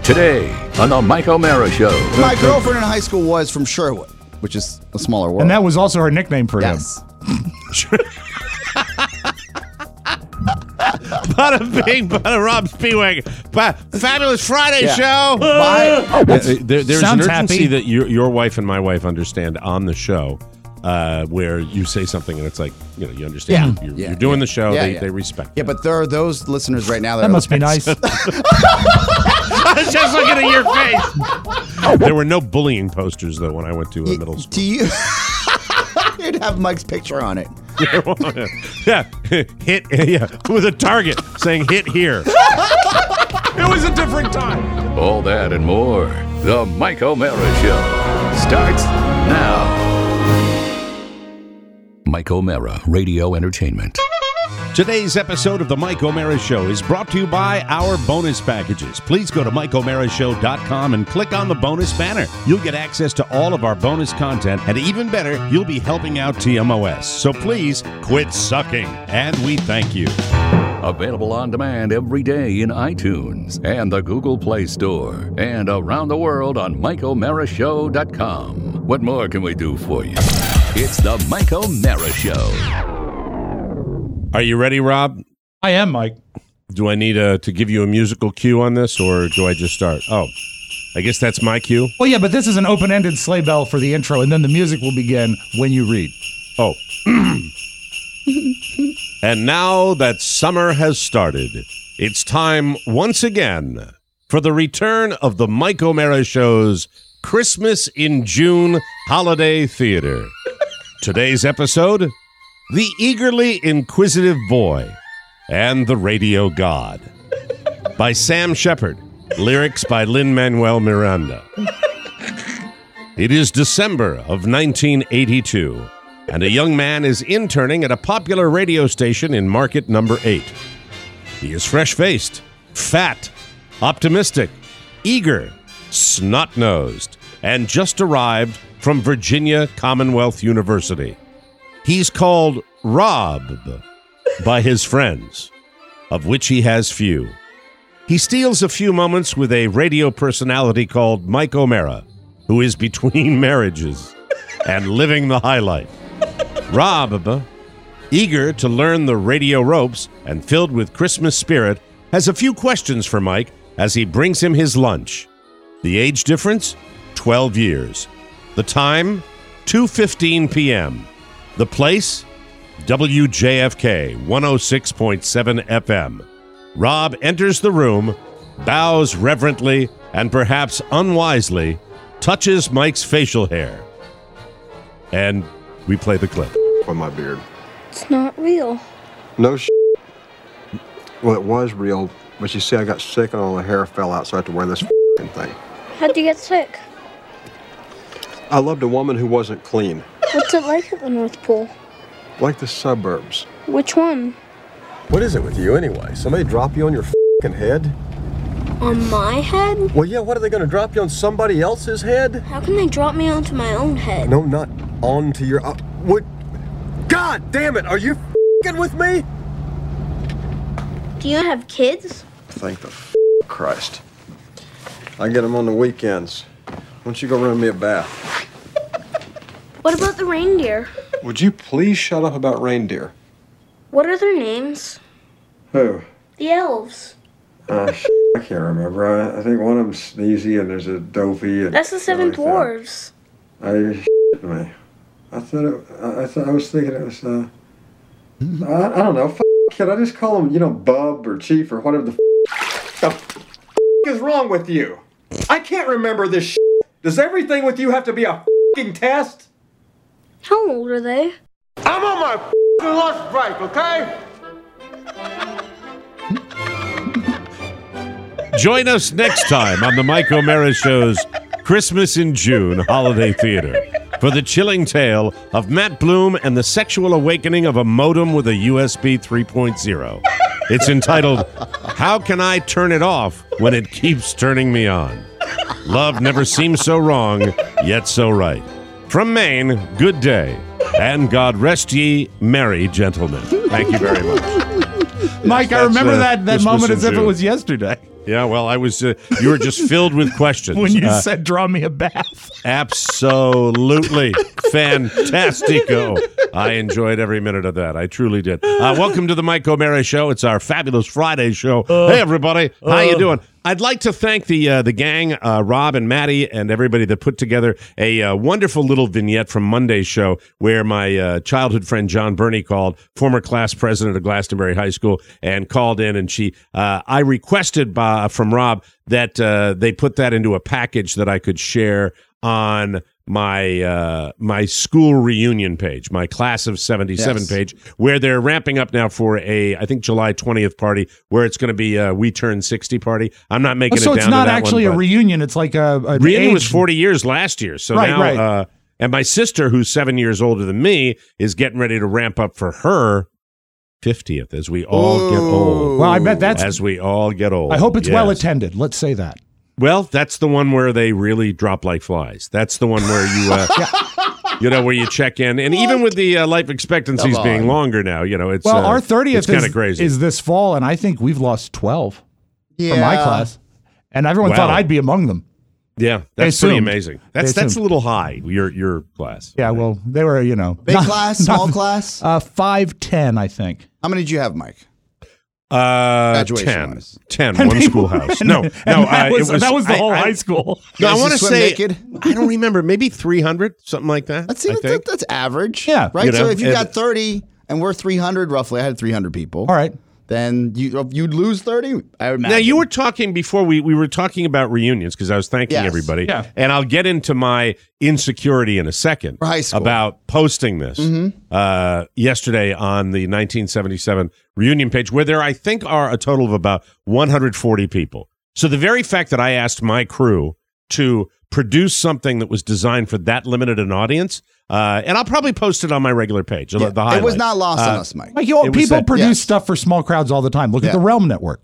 Today on the Mike O'Mara Show. My girlfriend in high school was from Sherwood, which is a smaller world. And that was also her nickname for him. Bada bing, bada Rob Spiewing. Fabulous Friday show. There's Sounds an urgency happy. that your wife and my wife understand on the show, where you say something and it's like, you understand. You're doing the show. They respect. Yeah, but there are those listeners right now that That must be nice. I was just looking at your face. There were no bullying posters though when I went to middle school. Do you? You'd have Mike's picture on it. Yeah, hit. Yeah, with a target saying "hit here." It was a different time. All that and more. The Mike O'Mara Show starts now. Mike O'Mara Radio Entertainment. Today's episode of the Mike O'Mara Show is brought to you by our bonus packages. Please go to MikeO'MaraShow.com and click on the bonus banner. You'll get access to all of our bonus content, and even better, you'll be helping out TMOS. So please quit sucking, and we thank you. Available on demand every day in iTunes and the Google Play Store, and around the world on MikeO'MaraShow.com. What more can we do for you? It's the Mike O'Mara Show. Are you ready, Rob? I am, Mike. Do I need to give you a musical cue on this, or do I just start? Oh, I guess that's my cue. Well, yeah, but this is an open-ended sleigh bell for the intro, and then the music will begin when you read. Oh. And now that summer has started, it's time once again for the return of the Mike O'Mara Show's Christmas in June Holiday Theater. Today's episode, The Eagerly Inquisitive Boy and the Radio God, by Sam Shepard, lyrics by Lin-Manuel Miranda. It is December of 1982, and a young man is interning at a popular radio station in Market Number 8. He is fresh-faced, fat, optimistic, eager, snot-nosed, and just arrived from Virginia Commonwealth University. He's called Rob by his friends, of which he has few. He steals a few moments with a radio personality called Mike O'Mara, who is between marriages and living the high life. Rob, eager to learn the radio ropes and filled with Christmas spirit, has a few questions for Mike as he brings him his lunch. The age difference? 12 years. The time? 2:15 p.m. The place? WJFK 106.7 FM. Rob enters the room, bows reverently, and perhaps unwisely, touches Mike's facial hair. And we play the clip. On my beard. It's not real. No Well, it was real, but you see, I got sick and all the hair fell out, so I had to wear this thing. How'd you get sick? I loved a woman who wasn't clean. What's it like at the North Pole? Like the suburbs. Which one? What is it with you anyway? Somebody drop you on your head? On my head? Well, yeah, what are they going to drop you on somebody else's head? How can they drop me onto my own head? No, not onto your... what? God damn it, are you with me? Do you have kids? Thank the Christ. I get them on the weekends. Why don't you go run me a bath? What about the reindeer? Would you please shut up about reindeer? What are their names? Who? The elves. I can't remember. I think one of them's Sneezy and there's a Dopey. And That's the seven dwarves. Me. I was thinking it was, I don't know. Kid, I just call him, Bub or Chief or whatever the is wrong with you? I can't remember this shit. Does everything with you have to be a test? How old are they? I'm on my lunch break, okay? Join us next time on the Mike O'Mara Show's Christmas in June Holiday Theater for the chilling tale of Matt Bloom and the sexual awakening of a modem with a USB 3.0. It's entitled, How Can I Turn It Off When It Keeps Turning Me On? Love never seems so wrong, yet so right. From Maine, good day, and God rest ye merry gentlemen. Thank you very much. Mike, I remember that Christmas moment in as if it June. was yesterday. Yeah, well, I was. You were just filled with questions. When you said, draw me a bath. Absolutely. Fantastico. I enjoyed every minute of that. I truly did. Welcome to the Mike O'Mara Show. It's our fabulous Friday show. Hey, everybody. How you doing? I'd like to thank the gang, Rob and Maddie and everybody that put together a wonderful little vignette from Monday's show where my childhood friend John Burney called, former class president of Glastonbury High School, and called in, and I requested from Rob that they put that into a package that I could share on my school reunion page, my class of 77 page, where they're ramping up now for I think July 20th party, where it's going to be a We Turn 60 party. I'm not making it down to that one. So it's not actually a reunion. It's like a reunion was 40 years last year. So now, and my sister, who's 7 years older than me, is getting ready to ramp up for her 50th as we all get old. Well, I bet that's as we all get old. I hope it's well attended. Let's say that. Well, that's the one where they really drop like flies. That's the one where you, where you check in, and even with the life expectancies being longer now, it's our 30th kind of crazy. Is this fall, and I think we've lost 12 from my class, and everyone thought I'd be among them. Yeah, that's pretty amazing. That's a little high. Your class. Yeah, well, they were big class, small class. 5'10", I think. How many did you have, Mike? 10, one schoolhouse. No, that was the whole high school. No, I want to say naked? I don't remember. Maybe 300, something like that. That's average. Yeah, right. So if you got 30 and we're 300 roughly, I had 300 people. All right. Then you'd lose 30. I would imagine. Now you were talking before we were talking about reunions because I was thanking everybody. Yeah. And I'll get into my insecurity in a second for high school about posting this yesterday on the 1977 reunion page, where there I think are a total of about 140 people. So the very fact that I asked my crew to produce something that was designed for that limited an audience. And I'll probably post it on my regular page. The highlight. It was not lost on us, Mike. People produce stuff for small crowds all the time. Look at the Realm Network.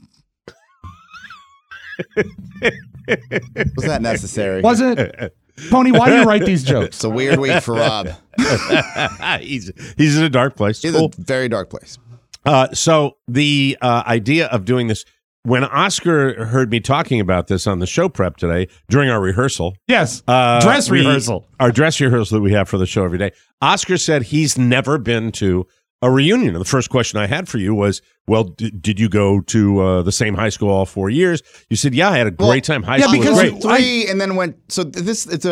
Was that necessary? Was it? Tony, why do you write these jokes? It's a weird week for Rob. He's in a dark place. He's a very dark place. So the idea of doing this, when Oscar heard me talking about this on the show prep today during our rehearsal. Yes, dress rehearsal. Our dress rehearsal that we have for the show every day. Oscar said he's never been to a reunion. And the first question I had for you was, well, did you go to the same high school all 4 years? You said, yeah, I had a great time. High school was great. Three, and then went, so it's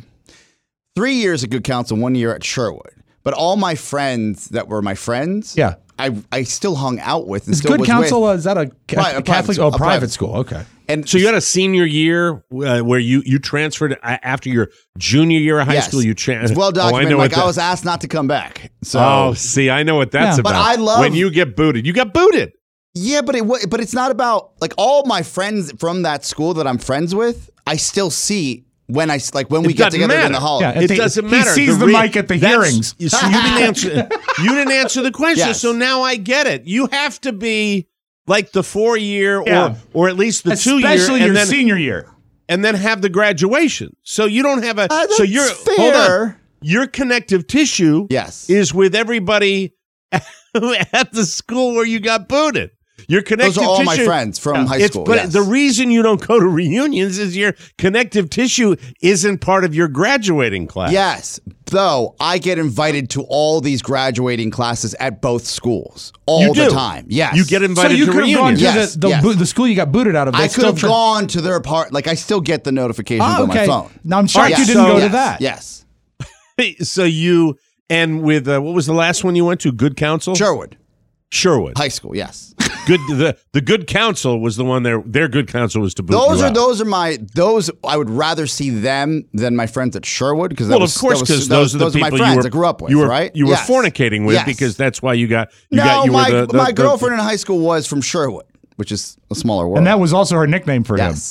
3 years at Good Counsel, 1 year at Sherwood. But all my friends that were my friends, I still hung out with. And is still Good Counsel, is that a Catholic? Private school. Okay. And so you had a senior year where you transferred after your junior year of high school. You it's well documented. I was asked not to come back. So see, I know what that's about. But I love when you get booted. You got booted. Yeah, but it's not about like all my friends from that school that I'm friends with. I still see. When we get together in the hall, it doesn't matter. He sees the mic at the hearings. So you didn't answer. You didn't answer the question. Yes. So now I get it. You have to be like the 4 year or at least the 2 year, especially your senior year, and then have the graduation. So you don't have a. That's so you're fair. Hold on. Your connective tissue, is with everybody at the school where you got booted. Your connective Those are all tissue, my friends from high school. But the reason you don't go to reunions is your connective tissue isn't part of your graduating class. Yes, though I get invited to all these graduating classes at both schools all the time. Yes, you get invited to reunions. The school you got booted out of. I could have gone to their part. Like I still get the notifications on my phone. Now I'm shocked you didn't go to that. Yes. So you and with what was the last one you went to? Good Counsel? Sherwood High School. Yes. Good. The Good Counsel was the one their Good Counsel was to boot those I would rather see them than my friends at Sherwood because of course because those are the people my friends I grew up with. You were yes. fornicating with because that's why you got my girlfriend in high school was from Sherwood, which is a smaller world, and that was also her nickname for him.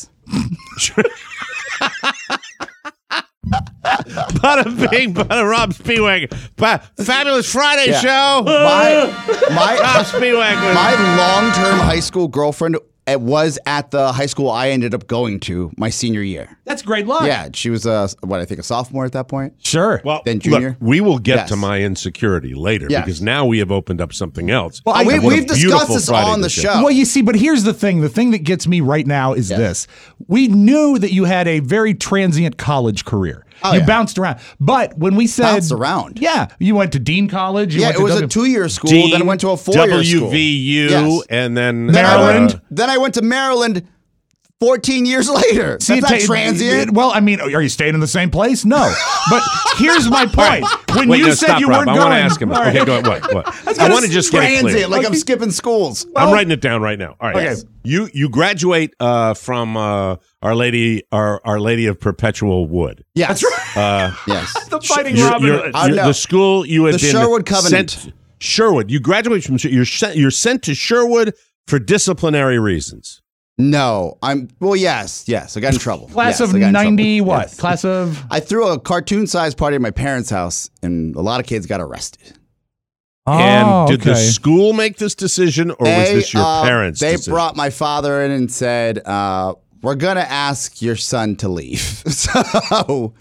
Bada bing, bada Rob Spiewak. Fabulous Friday show. My Rob Spiewak. My long-term high school girlfriend it was at the high school I ended up going to my senior year. That's great luck. Yeah, she was I think a sophomore at that point. Sure. Well, then junior. Look, we will get to my insecurity later because now we have opened up something else. Well, we've discussed this on the show. Well, you see, but here's the thing. The thing that gets me right now is this. We knew that you had a very transient college career. You bounced around. But when we said... Bounced around. Yeah. You went to Dean College. It was a 2-year school. Then I went to a 4-year school. WVU, and then... Maryland. Then I went to Maryland 14 years later. See, that's not transient. Well, I mean, are you staying in the same place? No. But here's my point. When you said you weren't Rob. going... I want to ask him. Right. Okay, go ahead. What? I want to just get it clear. Like I'm skipping schools. I'm writing it down right now. All right. Okay. You graduate from Our Lady of Perpetual Wood. Yes. That's right. Yes. The Fighting Robin Hood. The school you had the been Sherwood Covenant. Sent, Sherwood. You graduate from you're sent to Sherwood for disciplinary reasons. No, yes. I got in trouble. Class Yes, of I got in 90 trouble. what? Yes. Class of... I threw a cartoon-sized party at my parents' house, and a lot of kids got arrested. And did the school make this decision, or was this your parents' They decision? brought my father in and said, we're going to ask your son to leave. So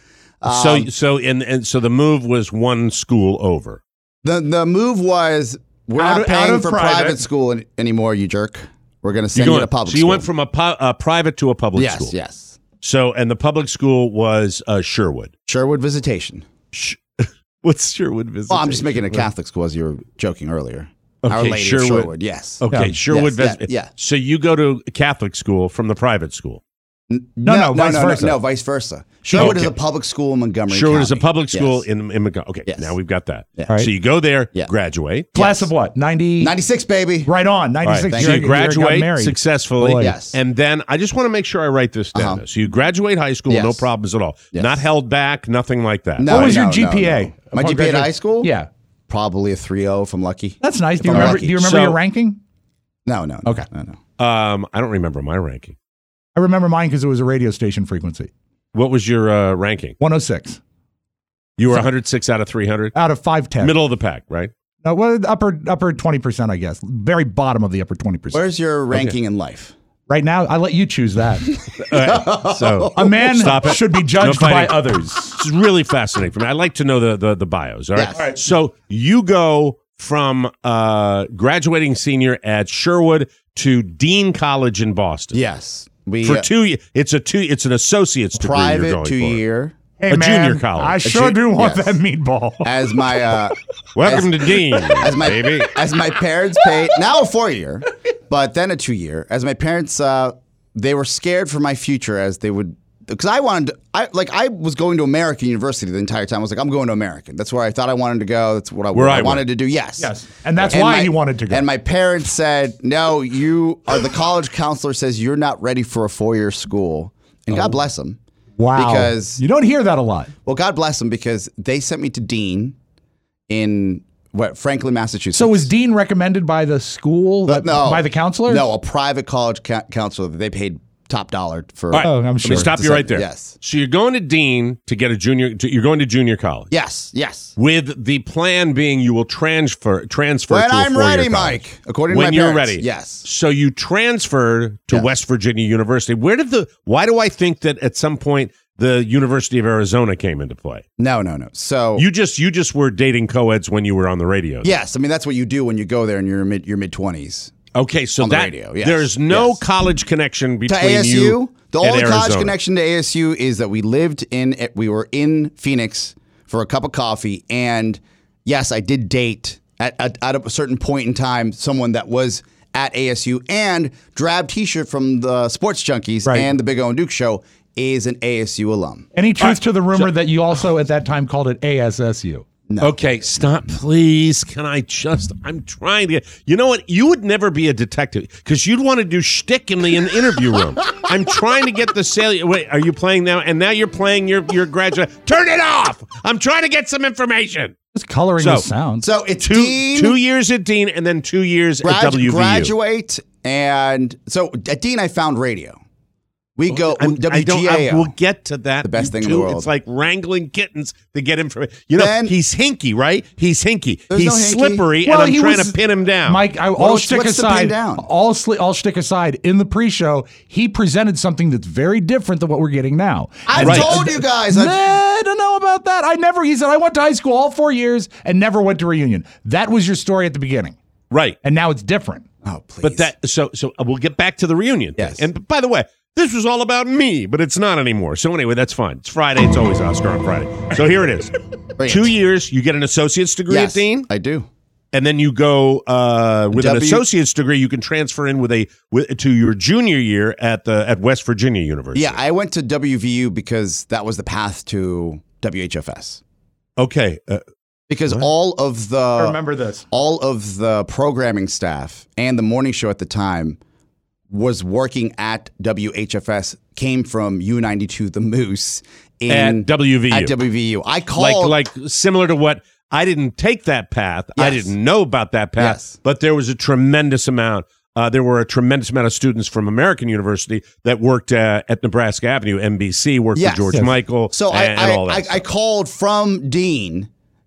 the move was one school over. the move was, we're not paying for private school anymore, you jerk. We're going to send you to public school. So you went from a private to a public school. Yes. So, and the public school was Sherwood. Sherwood Visitation. What's Sherwood Visitation? Well, I'm just making a Catholic school, as you were joking earlier. Okay, Our Lady of Sherwood, yes. Okay, Yeah. Sherwood. Yes, yeah. So you go to Catholic school from the private school. No, vice versa. No, vice versa. Sherwood is a public school in Montgomery Sherwood County. is a public school Yes. in Montgomery. Okay, Yes. now we've got that. Yeah. All right. So you go there, Yeah. graduate. Class of what? 90? 96, baby. Right on. 96. All right, Thank so you. you graduate married. successfully. Boy. Yes. And then I just want to make sure I write this down. So you graduate high school, Yes. no problems at all. Yes. Not held back, nothing like that. No, What was no, your no, GPA? no. My GPA at high school? Yeah. Probably a 3.0 if I'm lucky. That's nice. If I'm lucky. Do you remember So- your ranking? No. Okay. No. I don't remember my ranking. I remember mine because it was a radio station frequency. What was your ranking? 106 You were 106 out of 300? out of 510. Middle of the pack, right? No, well, upper 20%, I guess. Very bottom of the upper 20%. Where's your ranking in life? Right now, I let you choose that. So A man Stop it. should be judged No by fighting. others. It's really fascinating for me. I like to know the bios. All right. Yes. All right. So you go from graduating senior at Sherwood to Dean College in Boston. Yes. We For 2 years. It's an associate's degree you're private going 2-year. Hey, A man, junior college. I A sure do want yes. that meatball. As my Welcome to Dean, as my baby. as my parents paid now a 4-year, but then a 2-year. As my parents, they were scared for my future as they would, because I was going to American University the entire time. I was like, I'm going to American. That's where I thought I wanted to go. That's what I wanted to do. Yes, Yes. And that's why he wanted to go. And my parents said, no, the college counselor says you're not ready for a 4-year school. And God bless them. Wow. Because you don't hear that a lot. Well, God bless them, because they sent me to Dean in Franklin, Massachusetts. So was Dean recommended by the school, by the counselor? No, a private college counselor that they paid top dollar for. All right. Oh, I'm Let me sure. stop you right there. Yes. So you're going to Dean to get a junior. You're going to junior college. Yes. With the plan being you will transfer When to a 4-year I'm ready, college. Mike. According to When my you're parents. ready. Yes. So you transferred to Yes. West Virginia University. Why do I think that at some point the University of Arizona came into play? No. So You just were dating co-eds when you were on the radio. yes, I mean that's what you do when you go there in your mid 20s. Okay, so On the that radio, yes. there's no Yes. college connection To between ASU, you the and only college Arizona. connection to ASU is that we were in Phoenix for a cup of coffee, and yes, I did date at a certain point in time someone that was at ASU, and Drab T-shirt from the Sports Junkies Right. and the Big O and Duke Show is an ASU alum. Any truth to the rumor that you also at that time called it ASSU? No. Okay, stop, please. I'm trying to you know what? You would never be a detective because you'd want to do shtick in the interview room. I'm trying to get the salient. Wait, are you playing now? And now you're playing your graduate. Turn it off. I'm trying to get some information. Just coloring the sound. So it's Two Dean, years at Dean and then 2 years at WVU. graduate, and so at Dean I found radio. We go WGA. We'll get to that. The best thing in too. the world. It's like wrangling kittens to get information. You know, Then- he's hinky, right? He's hinky. There's He's no hinky. slippery, Well, and I'm he trying was- to pin him down. Mike, all shtick what's the pin aside, down? all shtick aside, in the pre-show, he presented something that's very different than what we're getting now. I Right. told you guys. I don't know about that. He said, I went to high school all 4 years and never went to reunion. That was your story at the beginning. Right. And now it's different. Oh, please. But that so we'll get back to the reunion thing. Yes. And by the way, this was all about me, but it's not anymore. So anyway, that's fine. It's Friday. It's always Oscar on Friday. So here it is. Bring it. 2 years, you get an associate's degree Yes, at Dean, I do. and then you go with an W- associate's degree. You can transfer in to your junior year at West Virginia University. Yeah, I went to WVU because that was the path to WHFS. Okay. Because all of this. the programming staff and the morning show at the time was working at WHFS, came from U92 The Moose At WVU. At WVU. I called like similar to what I didn't take that path. I Yes. didn't know about that path, Yes. but there was a tremendous amount. There were a tremendous amount of students from American University that worked at Nebraska Avenue. NBC worked Yes. for George Yes. Michael. So and all that. I called from Dean.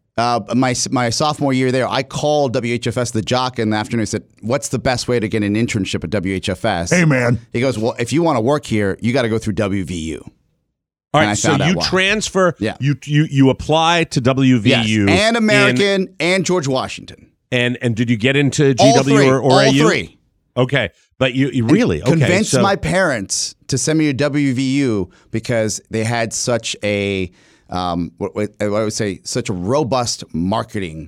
My sophomore year there, I called WHFS, the jock, in the afternoon. I said, "What's the best way to get an internship at WHFS?" Hey, man. He goes, "Well, if you want to work here, you got to go through WVU." All and I right, so found out you why. transfer. Yeah. You apply to WVU Yes. And American and George Washington. and did you get into All GW three. or all AU? three. Okay, but you really Convinced so, my parents to send me to WVU because they had such a what I would say such a robust marketing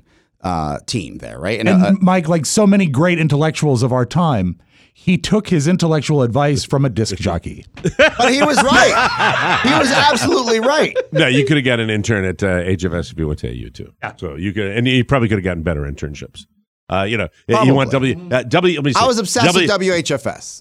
team there, right? And Mike, like so many great intellectuals of our time, he took his intellectual advice from a disc jockey. but he was right. He was absolutely right. No, you could have got an intern at HFS if you went to AU too. Yeah. So you could, and you probably could have gotten better internships. You want Probably. let me see. I was obsessed with WHFS.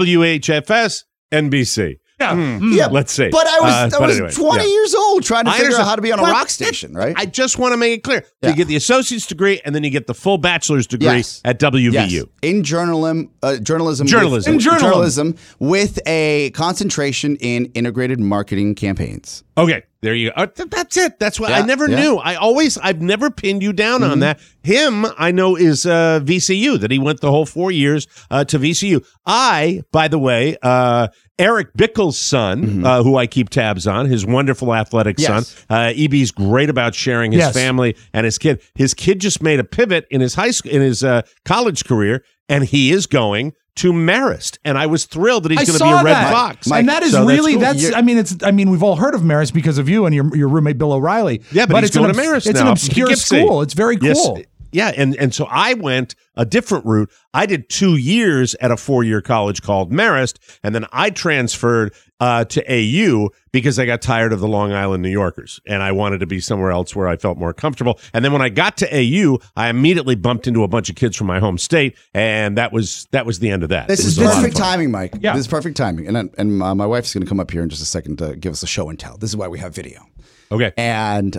WHFS, NBC. Yeah, Let's see. But I was anyway, 20 yeah. years old trying to I figure out understand. how to be on a But rock station, right? I just want to make it clear. Yeah. You get the associate's degree, and then you get the full bachelor's degree Yes. at WVU. Yes. In journalism. Journalism. Journalism with a concentration in integrated marketing campaigns. Okay, there you go. That's it. That's what I Yeah, never yeah. knew. I've never pinned you down on that. Him, I know, is VCU, that he went the whole 4 years to VCU. By the way, Eric Bickle's son, who I keep tabs on, his wonderful athletic Yes. son. EB's great about sharing his Yes. family and his kid. His kid just made a pivot in his college career, and he is going to Marist. And I was thrilled that he's going to be a Red Fox. and that is so that's really cool. I mean, we've all heard of Marist because of you and your roommate Bill O'Reilly. Yeah, but he's it's an going to Marist It's now, an up in obscure Poughkeepsie. school. It's very Yes. cool. Yeah, and so I went a different route. I did 2 years at a 4-year college called Marist, and then I transferred to AU because I got tired of the Long Island New Yorkers, and I wanted to be somewhere else where I felt more comfortable. And then when I got to AU, I immediately bumped into a bunch of kids from my home state, and that was the end of that. This It is was a lot of perfect fun. timing, Mike. Yeah. This is perfect timing. And my wife's going to come up here in just a second to give us a show and tell. This is why we have video. Okay. And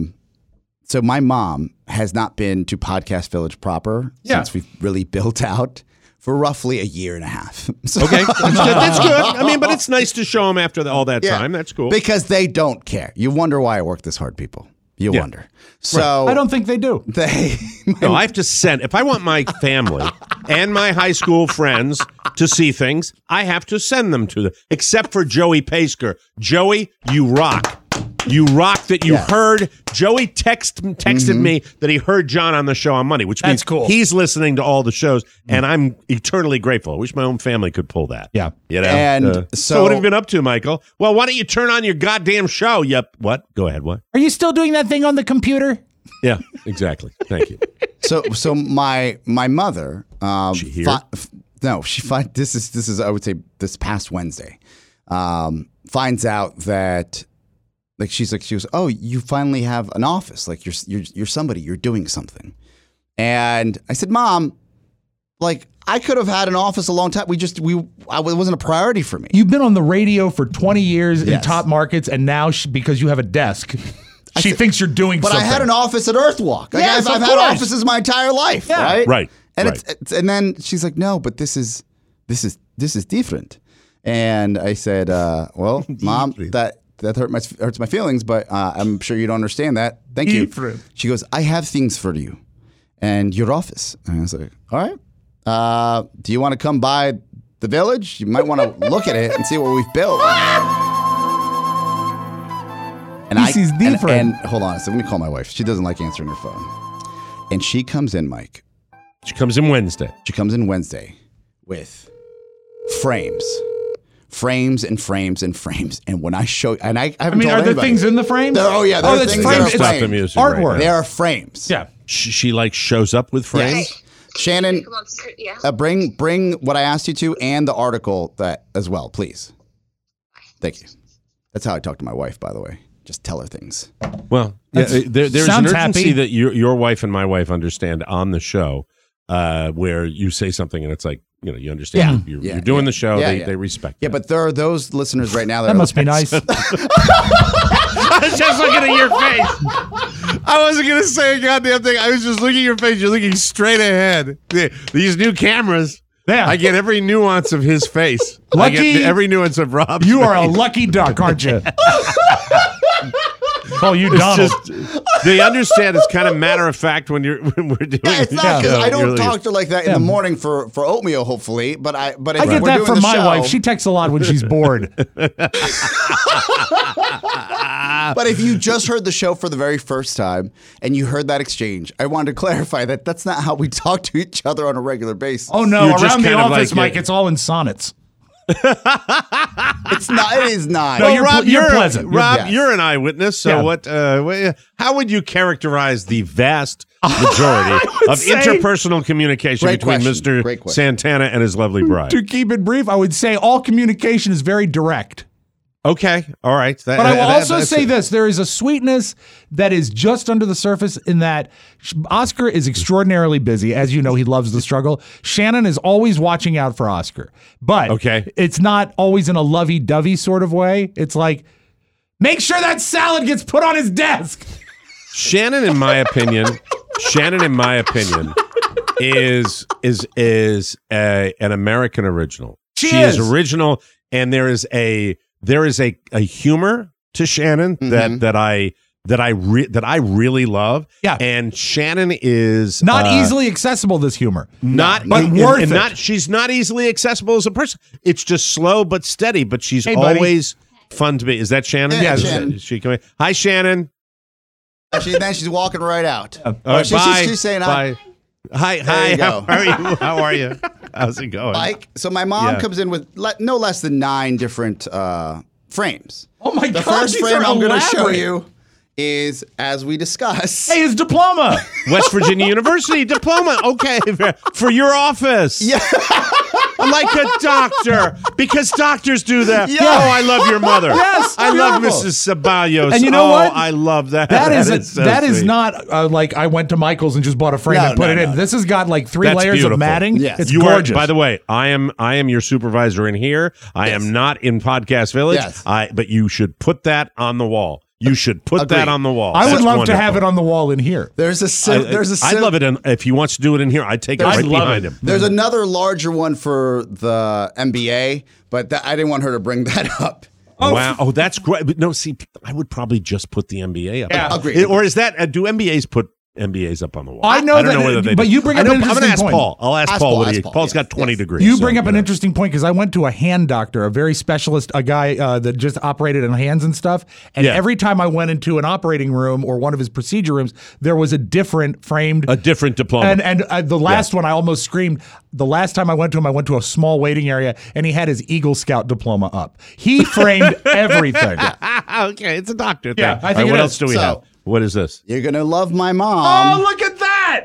so my mom has not been to Podcast Village proper since we've really built out for roughly a year and a half. So- Okay, that's good. I mean, but it's nice to show them after all that Yeah. time. That's cool. Because they don't care. You wonder why I work this hard, people. You wonder. So I don't think they do. they No, I have to send. If I want my family and my high school friends to see things, I have to send them to them. Except for Joey Pasker. Joey, you rock. You rock that you heard. Joey texted me that he heard John on the show on Monday, which means That's cool. he's listening to all the shows, and I'm eternally grateful. I wish my own family could pull that. Yeah. You know? And so what have you been up to, Michael? Well, why don't you turn on your goddamn show? Yep. What? Go ahead. What? Are you still doing that thing on the computer? Yeah, exactly. Thank you. so my mother She here? this is I would say this past Wednesday finds out that like she was, oh, you finally have an office, like you're somebody, you're doing something. And I said, Mom, like I could have had an office a long time. It wasn't a priority for me. You've been on the radio for 20 years in Yes. top markets, and now because you have a desk, she thinks you're doing But something. I had an office at Earthwalk. Like, Yes, I've of had course. offices my entire life, Yeah. right? Right, And right. and then she's like, no, but this is different. And I said, well, Mom, that hurts my feelings, but I'm sure you don't understand that. Thank you. Ephraim. She goes, I have things for you and your office. And I was like, all right. Do you want to come by the village? You might want to look at it and see what we've built. And and hold on, so let me call my wife. She doesn't like answering her phone. And she comes in, Mike. She comes in Wednesday. She comes in Wednesday with frames. Frames and frames and frames. And when I show, and I haven't told are anybody. the things in the frames? Yeah, there are that's things frames. that are It's Stop framed. the music artwork. right They now. are frames. Yeah. She like shows up with frames. Yes. Shannon, Come upstairs. Yeah. bring what I asked you to and the article that as well, please. Thank you. That's how I talk to my wife, by the way. Just tell her things. Well, there's an sounds urgency happy. that your wife and my wife understand on the show, where you say something and it's like, you understand. You're doing the show. They respect. Yeah, that. but there are those listeners right now that That are must be nice. I was just looking at your face. I wasn't going to say a goddamn thing. I was just looking at your face. You're looking straight ahead. These new cameras. Yeah. I get every nuance of his face. Lucky- I get every nuance of Rob's You are a face. lucky duck, aren't you? Call you Donald. They understand it's kind of matter of fact when we're doing. Yeah, it's not because Yeah. I don't You're talk to her like that in the morning for oatmeal, hopefully. But if I get we're that doing from the my show- wife. She texts a lot when she's bored. But if you just heard the show for the very first time and you heard that exchange, I wanted to clarify that that's not how we talk to each other on a regular basis. Oh no, You're just around the kind of office, like Mike, it's all in sonnets. It's not. It is not. No, you're Rob, you're pleasant. You're- Rob, yes. you're an eyewitness. So Yeah. how would you characterize the vast majority of say- interpersonal communication Great between question. Mr. Great question. Santana and his lovely bride? To keep it brief, I would say all communication is very direct. Okay, all right. But I will also say this. There is a sweetness that is just under the surface in that Oscar is extraordinarily busy. As you know, he loves the struggle. Shannon is always watching out for Oscar. But it's not always in a lovey-dovey sort of way. It's like, make sure that salad gets put on his desk. Shannon, in my opinion, is an American original. She is original, and there is a humor to Shannon that I really love. Yeah. And Shannon is Not easily accessible, this humor. but worth it. She's not easily accessible as a person. It's just slow but steady. But she's Hey, buddy. always fun to be. Is that Shannon? Yeah, Is Shannon. She coming? Hi, Shannon. Then she's walking right out. All right, bye. She's saying bye. Hi. you go. How are you? How are you? How's it going? Mike. So my mom Yeah. comes in with no less than 9 different frames. Oh my The God, first these frame are I'm going to show elaborate. you is, as we discussed. Hey, his diploma. West Virginia University diploma. Okay, for your office. Yeah. Like a doctor, because doctors do that. Yeah. Oh, I love your mother. Yes, I love beautiful. Mrs. Ceballos. And you know what? I love that. That is so that is sweet. not like I went to Michael's and just bought a frame No, and put no, it in. no. This has got like 3 That's layers beautiful. of matting. Yes. It's You gorgeous. are, by the way, I am your supervisor in here. I am not in Podcast Village. Yes. But you should put that on the wall. You should put that Agreed. on the wall. I would That's love to wonderful. have it on the wall in here. There's a I'd love it if he wants to do it in here. I'd take it I'd right love behind it. him. There's another larger one for the MBA, but I didn't want her to bring that up. Wow. Oh, that's great. But no, see, I would probably just put the MBA up. Yeah. Agreed. Or is that, do MBAs put MBAs up on the wall? I know I don't that- know whether they but do. you bring up I know, an I'm going to interesting ask point. Paul. I'll ask Ask Paul. Paul, What ask he, Paul, Paul's yes, got 20 yes. degrees. You bring so, up an interesting point because I went to a hand doctor, a very specialist, a guy that just operated on hands and stuff. And Yeah. every time I went into an operating room or one of his procedure rooms, there was a different framed. a different diploma. And the last one, I almost screamed. The last time I went to him, I went to a small waiting area, and he had his Eagle Scout diploma up. He framed everything. Okay, it's a doctor thing. Yeah, I All think right, it what is. else do we So- have? What is this? You're going to love my Oh, mom. look at that!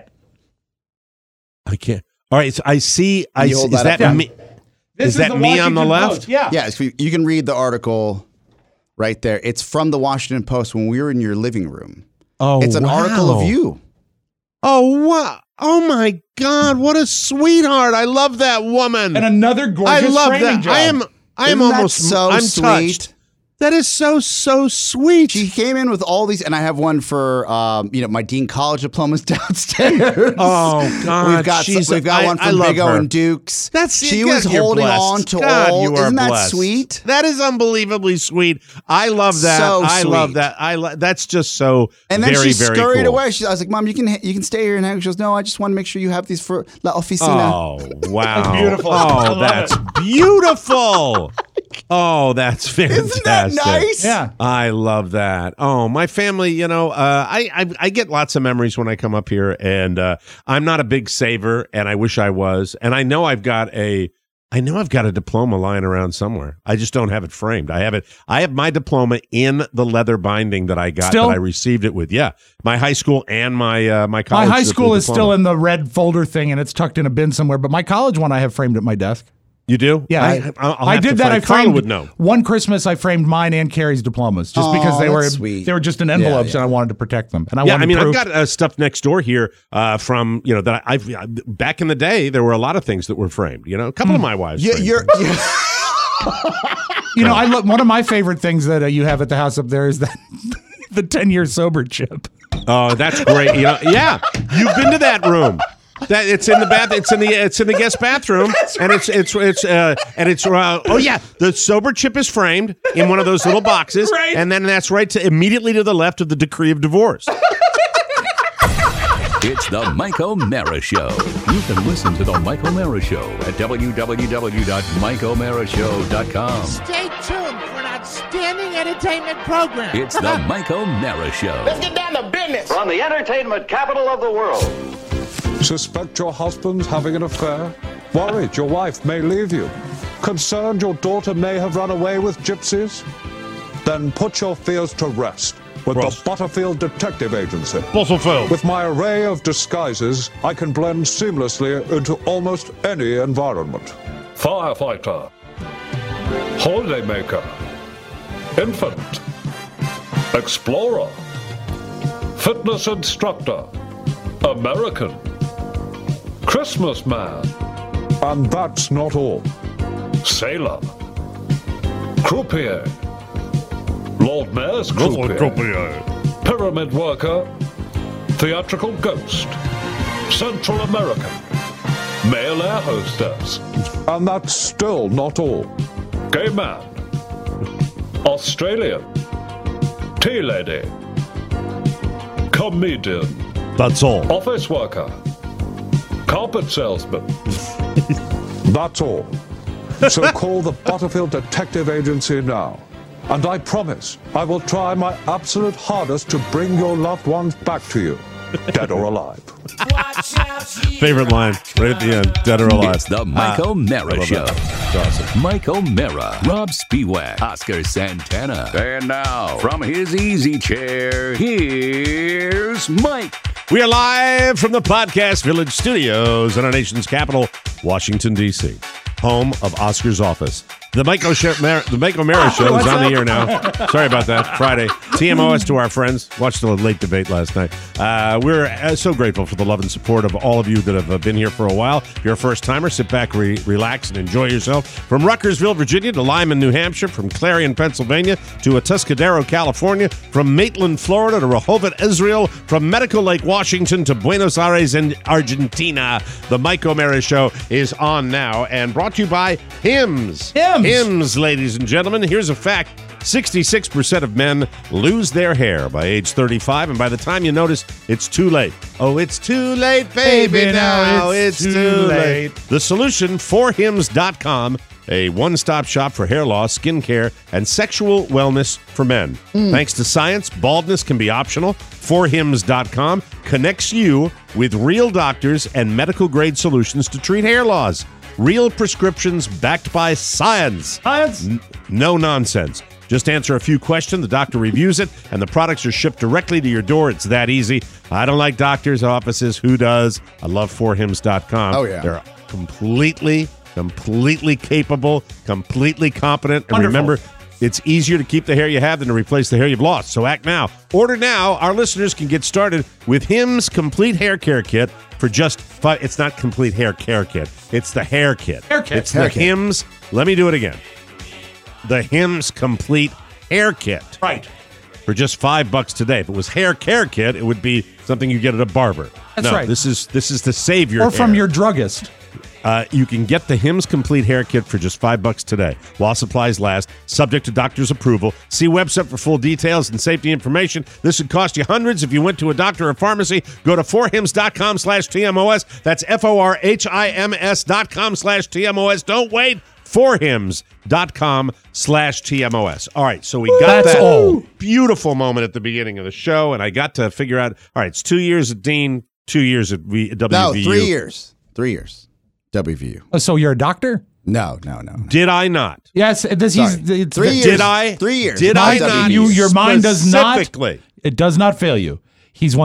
I can't. All right, so I see. you hold Is that that up? me? This Is that the me on the Washington left? Post. Yeah. Yeah, you can read the article right there. It's from the Washington Post when we were in your living room. Oh, It's an article of you. Oh, wow. Oh, my God. What a sweetheart. I love that woman. And another gorgeous I love framing that. job. I am Isn't that almost so I'm sweet? touched. That is so sweet. She came in with all these, and I have one for my Dean College diplomas downstairs. Oh God, we've got one from Big O and Dukes. She was holding on to all. Isn't that sweet? That is unbelievably sweet. I love that. I love that. That's just so. And then very, she very scurried cool. away. I was like, Mom, you can stay here and hang. She goes, No, I just want to make sure you have these for La Oficina. Oh wow, beautiful. Oh, that's beautiful. Oh, that's fantastic. Isn't that nice? Yeah. I love that. Oh, my family, I get lots of memories when I come up here, and I'm not a big saver, and I wish I was. And I know I've got a diploma lying around somewhere. I just don't have it framed. I have my diploma in the leather binding that I got Still? that I received it with. Yeah. My high school and my my college. My high school is diploma. still in the red folder thing, and it's tucked in a bin somewhere. But my college one I have framed at my desk. You do? Yeah, I'll I have did to that. I Carla framed would know. one Christmas. I framed mine and Carrie's diplomas just because they that's sweet. were just in envelopes, Yeah. and I wanted to protect them. And Yeah, wanted I've proof. got stuff next door here from that I've back in the day. There were a lot of things that were framed. A couple of my wives. framed things. I look. One of my favorite things that you have at the house up there is that the 10-year sober chip. Oh, that's great. Yeah, you've been to that room. That it's in the bath. It's in the guest bathroom, and oh yeah, the sober chip is framed in one of those little boxes, Right. And then that's immediately to the left of the decree of divorce. It's the Mike O'Mara Show. You can listen to the Mike O'Mara Show at www.mikeomarashow.com. Stay tuned for an outstanding entertainment program. It's the Mike O'Mara Show. Let's get down to business. From the entertainment capital of the world. Suspect your husband's having an affair? Worried your wife may leave you? Concerned your daughter may have run away with gypsies? Then put your fears to rest with the Butterfield Detective Agency. Butterfield. With my array of disguises, I can blend seamlessly into almost any environment. Firefighter, holidaymaker, infant, explorer, fitness instructor, American, Christmas man, And that's not all. sailor, croupier, Lord Mayor's croupier, pyramid worker, theatrical ghost, Central American, male air hostess, And that's still not all. gay man, Australian, tea lady, comedian, That's all. office worker, carpet salesman. That's all. So call the Butterfield Detective Agency now. And I promise I will try my absolute hardest to bring your loved ones back to you, dead or alive. Favorite line right at the end. Dead or alive. It's the Mike O'Mara Show. It's awesome. Mike O'Mara, Rob Spiewak, Oscar Santana. And now, from his easy chair, here's Mike. We are live from the Podcast Village Studios in our nation's capital, Washington, D.C., home of Oscar's office. The Mike O'Mara Show is on the air now. Sorry about that. Friday. TMOS to our friends. Watched the late debate last night. We're so grateful for the love and support of all of you that have been here for a while. If you're a first-timer, sit back, relax, and enjoy yourself. From Ruckersville, Virginia to Lyman, New Hampshire, from Clarion, Pennsylvania to Atascadero, California, from Maitland, Florida to Rehovot, Israel, from Medical Lake, Washington to Buenos Aires and Argentina. The Mike O'Mara Show is on now and brought to you by Hims. Hims, ladies and gentlemen. Here's a fact. 66% of men lose their hair by age 35, and by the time you notice, it's too late. Oh, it's too late, baby, now it's too late. The solution, forhims.com, a one-stop shop for hair loss, skincare, and sexual wellness for men. Thanks to science, baldness can be optional. Forhims.com connects you with real doctors and medical-grade solutions to treat hair loss. Real prescriptions backed by science. No nonsense. Just answer a few questions, the doctor reviews it, and the products are shipped directly to your door. It's that easy. I don't like doctors' offices. Who does? I love forhims.com. Oh, yeah. They're completely capable, completely competent. And Wonderful. remember, it's easier to keep the hair you have than to replace the hair you've lost. So act now. Order now. Our listeners can get started with Hims Complete Hair Care Kit for just $5. It's not Complete Hair Care Kit. It's the hair kit. Hair kit. It's Hair the kit. Hims. Let me do it again. The Hims Complete hair kit. Right. For just $5 today. If it was hair care kit, it would be something you get at a barber. That's right. This is to save your Or from hair. your druggist. You can get the Hims Complete Hair Kit for just $5 today, while supplies last, subject to doctor's approval. See website for full details and safety information. This would cost you hundreds if you went to a doctor or pharmacy. Go to forhims.com/TMOS. That's FORHIMS.com/TMOS. Don't wait. forhims.com/TMOS. All right, so we got That's that all. beautiful moment at the beginning of the show, and I got to figure out, all right, it's 2 years at Dean, 2 years at WVU. No, 3 years. 3 years. WVU. Oh, so you're a doctor? No. Did I not? Yes. He's 3 years. Did I? 3 years. Did I not? Your mind does not. Specifically. It does not fail you. He's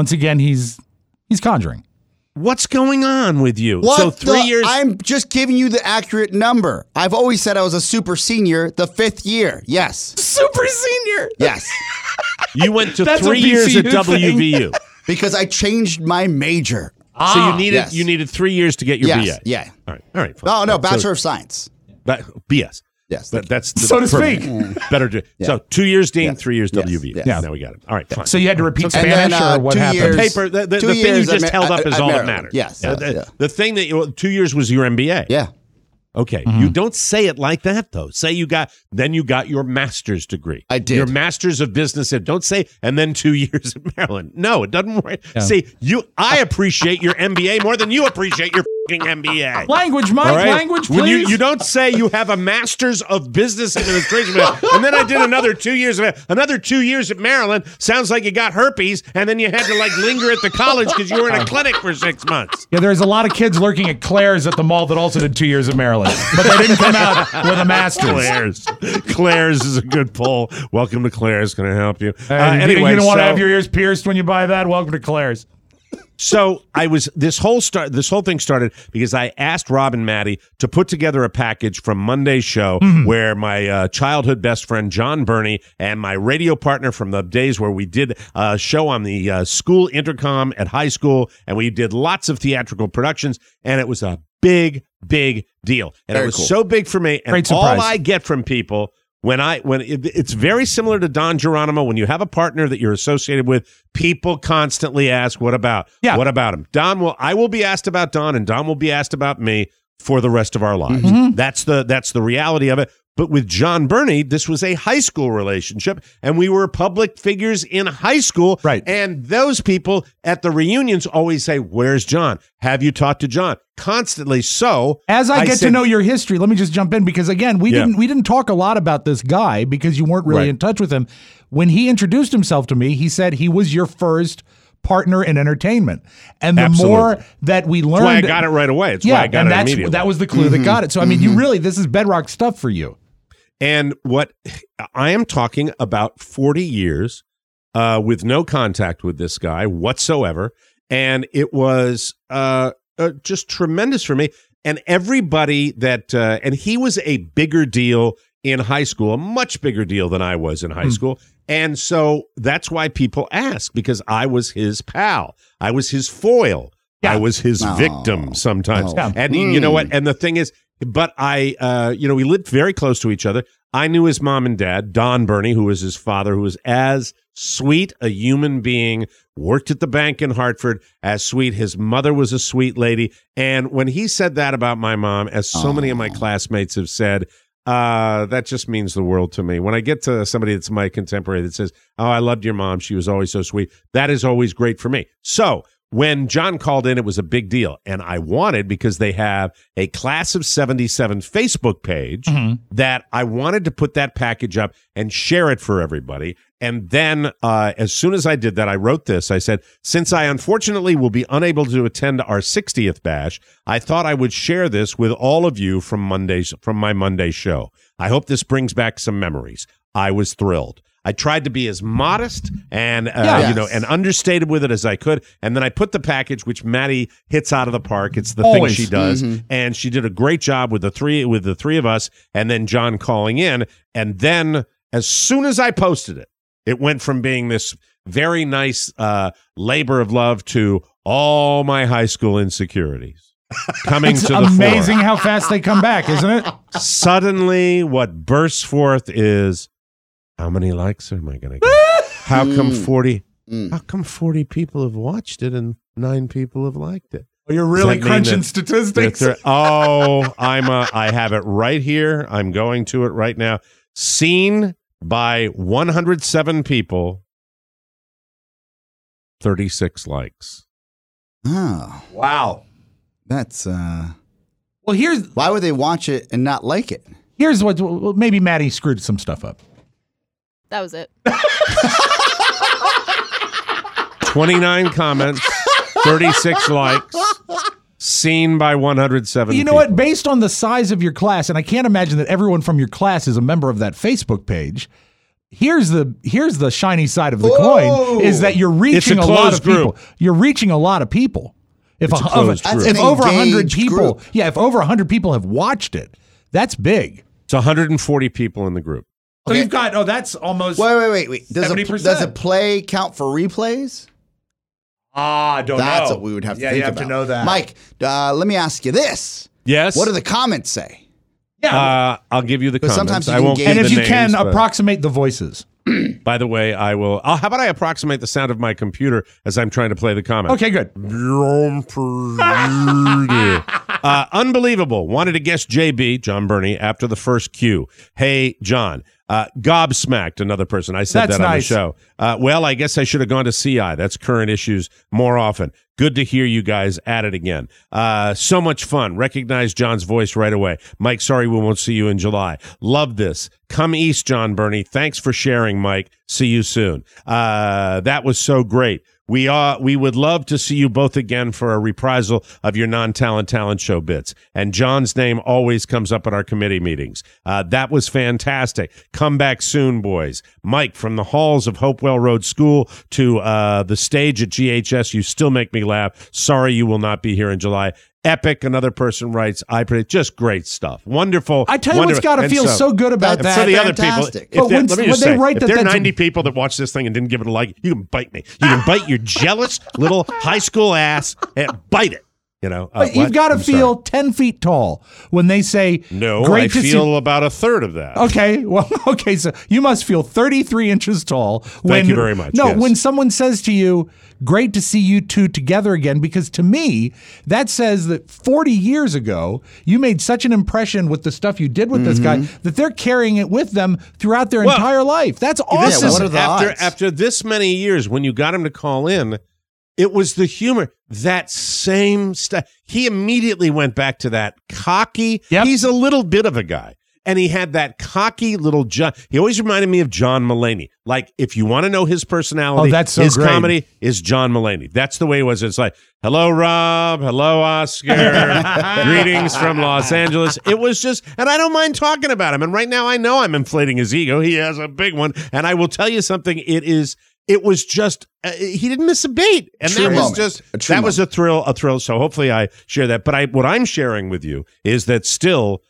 conjuring. What's going on with you? What So 3 years. I'm just giving you the accurate number. I've always said I was a super senior the 5th year. Yes. Super senior. Yes. You went to That's a 3 years at VCU thing. WVU. Because I changed my major. So you needed 3 years to get your Yes. BA. Yeah. All right. Oh, no. So- Bachelor of Science. BS. Yes. But that's the So to perfect. speak. Better. So 2 years Dean, 3 years Yes. WVU. Yes. Yeah. Now we got it. All right. Fine. So you had to repeat And Spanish then, or what 2 happened? years- paper. The 2 thing you years just at- held up is at all that Maryland. matters. Yes. The thing that 2 years was your MBA. Yeah. Okay. Mm-hmm. You don't say it like that though. Say you got your master's degree. I did. Your master's of business. Don't say and then 2 years at Maryland. No, it doesn't work. Yeah. See, I appreciate your MBA more than you appreciate your fucking MBA. Language, Mike. All right? Language, please. When you don't say you have a master's of business administration, and then I did another 2 years at Maryland. Sounds like you got herpes, and then you had to linger at the college because you were in a clinic for 6 months. Yeah, there's a lot of kids lurking at Claire's at the mall that also did 2 years at Maryland, but they didn't come out with a master's. Claire's is a good pull. Welcome to Claire's. Can I help you? Anyway, you don't want to have your ears pierced when you buy that? Welcome to Claire's. So this whole thing started because I asked Rob and Maddie to put together a package from Monday's show where my childhood best friend John Burney and my radio partner from the days where we did a show on the school intercom at high school, and we did lots of theatrical productions, and it was a big deal, and Very it was cool. so big for me. And Great surprise. all I get from people. It's very similar to Don Geronimo. When you have a partner that you're associated with, people constantly ask, "What about? Yeah. What about him?" I will be asked about Don, and Don will be asked about me for the rest of our lives. Mm-hmm. That's the reality of it. But with John Burney, this was a high school relationship, and we were public figures in high school. Right. And those people at the reunions always say, "Where's John? Have you talked to John?" Constantly. So As I get to said, know your history, let me just jump in because again, we Yeah. didn't talk a lot about this guy because you weren't really Right. in touch with him. When he introduced himself to me, he said he was your first partner in entertainment. And the Absolutely. more that we learned, That's why I got it right away. It's why I got and it that's immediately. that was the clue that got it. So I mean, you really this is bedrock stuff for you. And what I am talking about 40 years with no contact with this guy whatsoever. And it was just tremendous for me. And everybody and he was a bigger deal in high school, a much bigger deal than I was in high school. And so that's why people ask, because I was his pal. I was his foil. Yeah. I was his victim sometimes. Oh. And you know what? And the thing is, but we lived very close to each other. I knew his mom and dad, Don Burney, who was his father, who was as sweet a human being, worked at the bank in Hartford, as sweet. His mother was a sweet lady. And when he said that about my mom, as so many of my classmates have said, that just means the world to me. When I get to somebody that's my contemporary that says, "Oh, I loved your mom. She was always so sweet," that is always great for me. So when John called in, it was a big deal. And I wanted, because they have a Class of 77 Facebook page, that I wanted to put that package up and share it for everybody. And then as soon as I did that, I wrote this. I said, "Since I unfortunately will be unable to attend our 60th bash, I thought I would share this with all of you from my Monday show. I hope this brings back some memories." I was thrilled. I tried to be as modest and and understated with it as I could, and then I put the package, which Maddie hits out of the park. It's the Always. thing she does, and she did a great job with the three of us, and then John calling in, and then as soon as I posted it, it went from being this very nice labor of love to all my high school insecurities coming to the fore. Amazing how fast they come back, isn't it? Suddenly, what bursts forth is, How many likes am I going to get? How come 40? How come 40 people have watched it and 9 people have liked it? You're really crunching statistics. I have it right here. I'm going to it right now. Seen by 107 people, 36 likes. Oh, Wow. that's Well, here's why would they watch it and not like it? here's what well, maybe Maddie screwed some stuff up. That was it. 29 comments, 36 likes, seen by 107 You know people. what? Based on the size of your class, and I can't imagine that everyone from your class is a member of that Facebook page. Here's the shiny side of the coin is that you're reaching It's a a lot of closed people. group. You're reaching a lot of people. If It's a closed group. if That's an over 100 engaged people, group. if over 100 people have watched it, that's big. It's 140 people in the group. So you've got that's almost Wait. Does 70%. does a play count for replays? I don't That's know. what we would have to Yeah, think you have about. to know that. Mike, let me ask you this. Yes. What do the comments say? Yeah. I'll give you the But comments. sometimes you I can won't gauge- give and the if you names, can but- approximate the voices. By the way, I will. How about I approximate the sound of my computer as I'm trying to play the comment? Okay, good. Unbelievable. Wanted to guess JB, John Burney, after the first cue. Hey, John. Gobsmacked, another person. I said That's that on nice. the show. Well, I guess I should have gone to CI. That's current issues more often. Good to hear you guys at it again. So much fun. Recognize John's voice right away. Mike, sorry we won't see you in July. Love this. Come east, John Burney. Thanks for sharing, Mike. See you soon. That was so great. We would love to see you both again for a reprisal of your non-talent show bits. And John's name always comes up at our committee meetings. That was fantastic. Come back soon, boys. Mike, from the halls of Hopewell Road School to the stage at GHS, you still make me laugh. Sorry you will not be here in July. Epic, another person writes, I predict just great stuff. Wonderful. I tell you what's got to And feel so good about that's that. for the other fantastic. people, But when let me they just say, write if that there are that's a- 90 people that watch this thing and didn't give it a like, you can bite me. You can bite your jealous little high school ass and bite it. You know, But you've what? got to I'm feel sorry. 10 feet tall when they say, No, great I to see. feel about a third of that. Okay, well, okay, so you must feel 33 inches tall. When, you very much, No, yes. when someone says to you, great to see you two together again, because to me, that says that 40 years ago, you made such an impression with the stuff you did with this guy that they're carrying it with them throughout their Well, entire life. That's This awesome. is what are the odds? after this many years, when you got him to call in, it was the humor. That same stuff. He immediately went back to that cocky. Yep. He's a little bit of a guy. And he had that cocky little John. He always reminded me of John Mulaney. Like, if you want to know his personality, Oh, that's so his great. comedy is John Mulaney. That's the way it was. It's like, hello, Rob. Hello, Oscar. Greetings from Los Angeles. It was just, and I don't mind talking about him. And right now I know I'm inflating his ego. He has a big one. And I will tell you something. It was just, he didn't miss a beat. And True that was moment. just, A true that was a thrill. So hopefully I share that. But what I'm sharing with you is that still,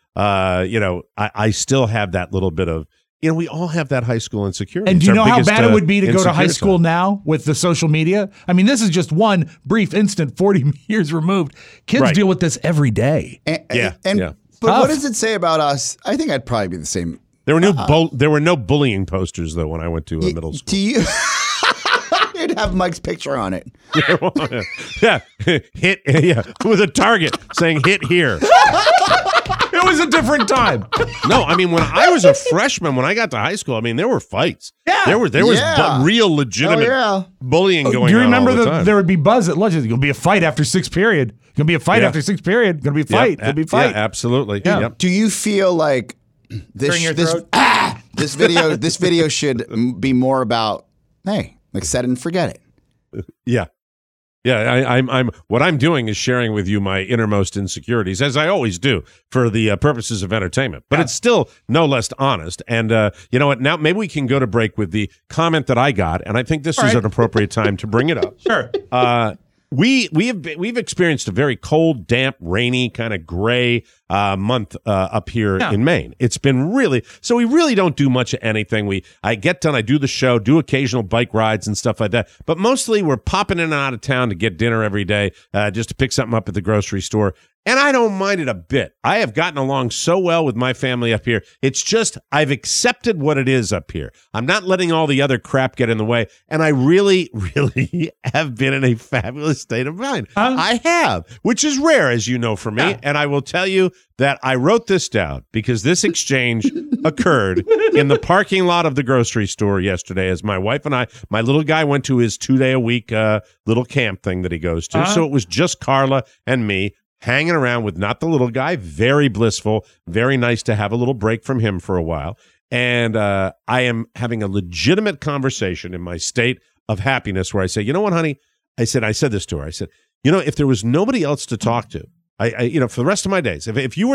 I still have that little bit of, we all have that high school insecurity. And do It's you our know how biggest, bad it would be to go to high insecurity school side. now with the social media? I mean, this is just one brief instant 40 years removed. Kids Right. deal with this every day. And, Yeah, yeah. But Tough. what does it say about us? I think I'd probably be the same. There were no bullying posters though when I went to middle school. Do you? You'd have Mike's picture on it. Yeah, with a target saying "hit here." It was a different time. No, I mean when I was a freshman, when I got to high school, I mean there were fights. Yeah. there was Yeah. real legitimate Oh, yeah. bullying going on. Do you remember all the time. there would be buzz at lunch? There's going to be a fight after sixth period. Going to be a fight Yeah. after sixth period. Going to be a Yep, fight. Going to be a fight. Yeah, absolutely. Yeah. Yep. Do you feel like Clearing your this throat? this video should be more about like set it and forget it? Yeah. Yeah, I'm. What I'm doing is sharing with you my innermost insecurities, as I always do, for the purposes of entertainment. But it's still no less honest. And you know what? Now maybe we can go to break with the comment that I got, and I think this is an appropriate time to bring it up. Sure. We've experienced a very cold, damp, rainy, kind of gray month up here in Maine. It's been so we really don't do much of anything. I get done, I do the show, do occasional bike rides and stuff like that, but mostly we're popping in and out of town to get dinner every day, just to pick something up at the grocery store. And I don't mind it a bit. I have gotten along so well with my family up here. It's just I've accepted what it is up here. I'm not letting all the other crap get in the way. And I really, really have been in a fabulous state of mind. I have, which is rare, as you know, for me. And I will tell you that I wrote this down because this exchange occurred in the parking lot of the grocery store yesterday as my wife and my little guy went to his 2-day-a-week little camp thing that he goes to. So it was just Carla and me hanging around with not the little guy. Very blissful, very nice to have a little break from him for a while. And I am having a legitimate conversation in my state of happiness where I say, you know what, honey? I said this to her. I said, you know, if there was nobody else to talk to, I for the rest of my days, if you were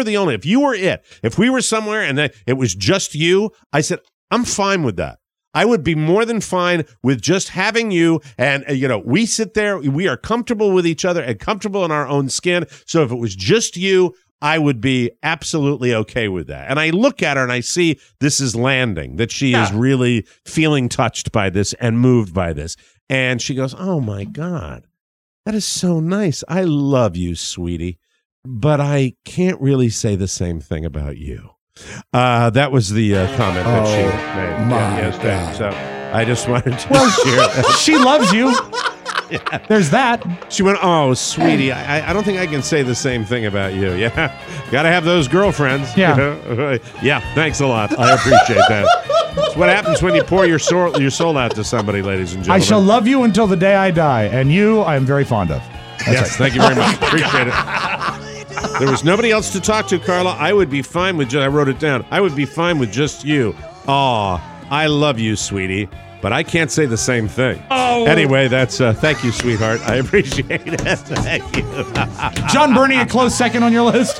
if we were somewhere and it was just you, I said, I'm fine with that. I would be more than fine with just having you. And, we sit there, we are comfortable with each other and comfortable in our own skin. So if it was just you, I would be absolutely okay with that. And I look at her and I see this is landing, that she is really feeling touched by this and moved by this. And she goes, oh, my God, that is so nice. I love you, sweetie. But I can't really say the same thing about you. That was the comment that she made yesterday. So I just wanted to share that. She loves you. Yeah. There's that. She went, oh, sweetie, I don't think I can say the same thing about you. Yeah, got to have those girlfriends. Yeah. Yeah, thanks a lot. I appreciate that. That's what happens when you pour your soul out to somebody, ladies and gentlemen. I shall love you until the day I die, and you I am very fond of. Yes, thank you very much. Appreciate it. There was nobody else to talk to, Carla. I would be fine with I wrote it down. I would be fine with just you. Aw, I love you, sweetie. But I can't say the same thing. Oh. Anyway, that's thank you, sweetheart. I appreciate it. Thank you. John Burney, a close second on your list.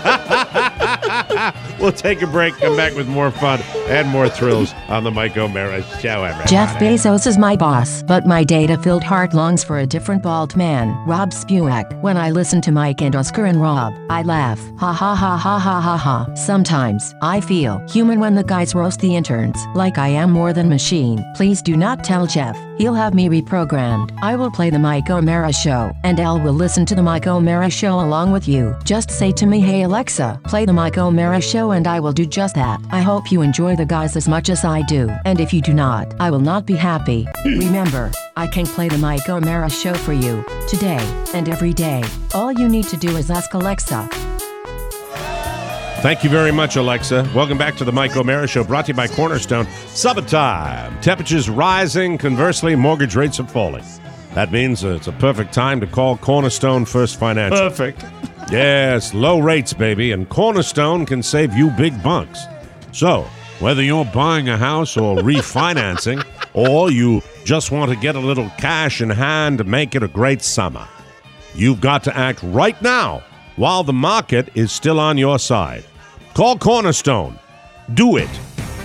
We'll take a break, come back with more fun and more thrills on the Mike O'Mara Show. Everybody. Jeff Bezos is my boss, but my data-filled heart longs for a different bald man, Rob Spewak. When I listen to Mike and Oscar and Rob, I laugh. Ha ha ha ha ha ha ha. Sometimes, I feel human when the guys roast the interns, like I am more than machine. Please do not tell Jeff. He'll have me reprogrammed. I will play the Mike O'Mara Show, and Al will listen to the Mike O'Mara Show along with you. Just say to me, hey Alexa, play the Mike O'Mara Show, and I will do just that. I hope you enjoy the guys as much as I do, and if you do not, I will not be happy. Remember, I can play the Mike O'Mara Show for you, today, and every day. All you need to do is ask Alexa. Thank you very much, Alexa. Welcome back to the Mike O'Mara Show, brought to you by Cornerstone. Summertime. Temperatures rising. Conversely, mortgage rates are falling. That means it's a perfect time to call Cornerstone First Financial. Perfect. Yes, low rates, baby, and Cornerstone can save you big bucks. So, whether you're buying a house or refinancing, or you just want to get a little cash in hand to make it a great summer, you've got to act right now while the market is still on your side. Call Cornerstone. Do it.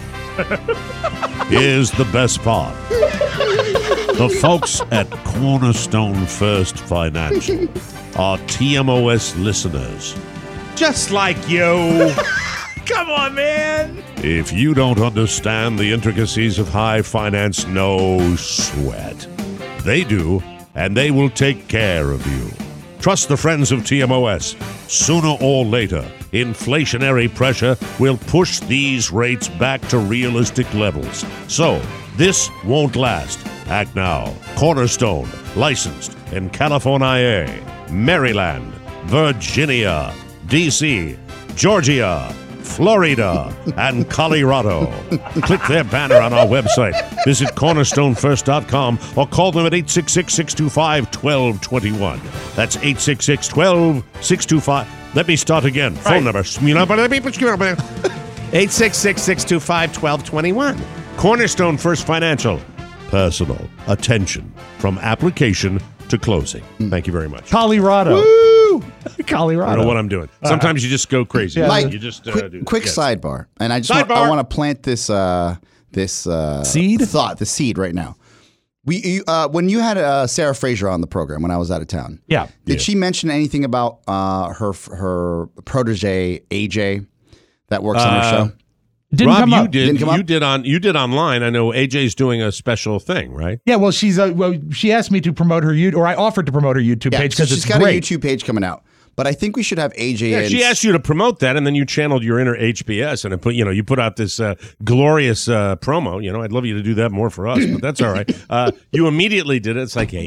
Here's the best part. The folks at Cornerstone First Financial are TMOS listeners. Just like you. Come on, man. If you don't understand the intricacies of high finance, no sweat. They do, and they will take care of you. Trust the friends of TMOS. Sooner or later, inflationary pressure will push these rates back to realistic levels. So, this won't last. Act now. Cornerstone, licensed in California, Maryland, Virginia, D.C., Georgia, Florida, and Colorado. Click their banner on our website. Visit cornerstonefirst.com or call them at 866-625-1221. That's 866-12-625. Let me start again. Phone number. 866-625-1221. Cornerstone First Financial. Personal attention from application to closing. Thank you very much. Colorado. Woo! Colorado. I don't know what I'm doing. Sometimes you just go crazy. Mike, You just quick yes. sidebar, and I just Sidebar. want to plant this seed thought, the seed right now. When you had Sarah Fraser on the program when I was out of town, did she mention anything about her protege AJ that works on her show? Didn't Rob, come up. you did online. I know AJ's doing a special thing, right? Yeah, well, she asked me to promote her YouTube, or I offered to promote her YouTube page because she's it's got great. a YouTube page coming out. But I think we should have AJ. Yeah, she asked you to promote that, and then you channeled your inner HBS, and you put out this glorious promo. You know, I'd love you to do that more for us, but that's all right. You immediately did it. It's like, hey,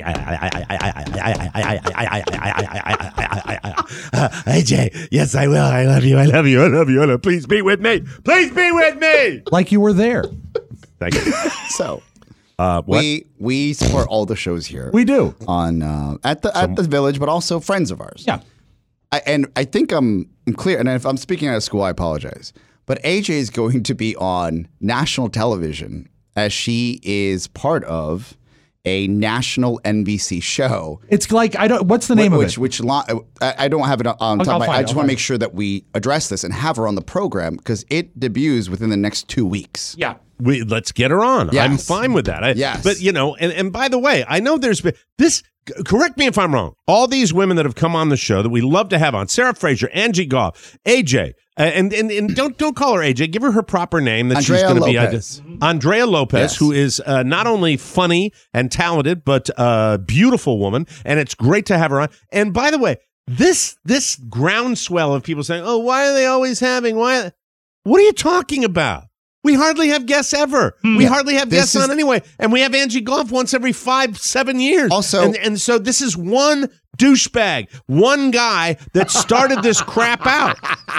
AJ, yes, I will. I love you. I love you. I love you. Please be with me. Please be with me. Like you were there. Thank you. So. What? We support all the shows here. We do on at the Village, but also friends of ours. Yeah, I think I'm clear. And if I'm speaking out of school, I apologize. But AJ is going to be on national television as she is part of a national NBC show. It's like what's the name of it? I don't have it on top of my head. I just want to make sure that we address this and have her on the program because it debuts within the next 2 weeks. Yeah. Let's get her on. Yes. I'm fine with that. Yes. But, and by the way, I know there's been this, correct me if I'm wrong, all these women that have come on the show that we love to have on, Sarah Fraser, Angie Goff, AJ, and don't call her AJ, give her proper name that Andrea she's going to be. Andrea Lopez, yes. who is not only funny and talented, but a beautiful woman, and it's great to have her on. And by the way, this groundswell of people saying, oh, why are they always having, what are you talking about? We hardly have guests ever. We hardly have guests on anyway. And we have Angie Goff once every 5-7 years. Also, and so this is one douchebag, one guy that started this crap out.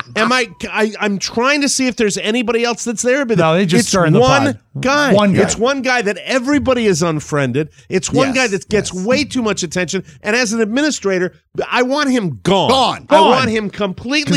I'm trying to see if there's anybody else that's there. But no, they just started the pod. Guy. One guy. It's one guy that everybody is unfriended. It's one guy that gets way too much attention. And as an administrator, I want him gone. I want him completely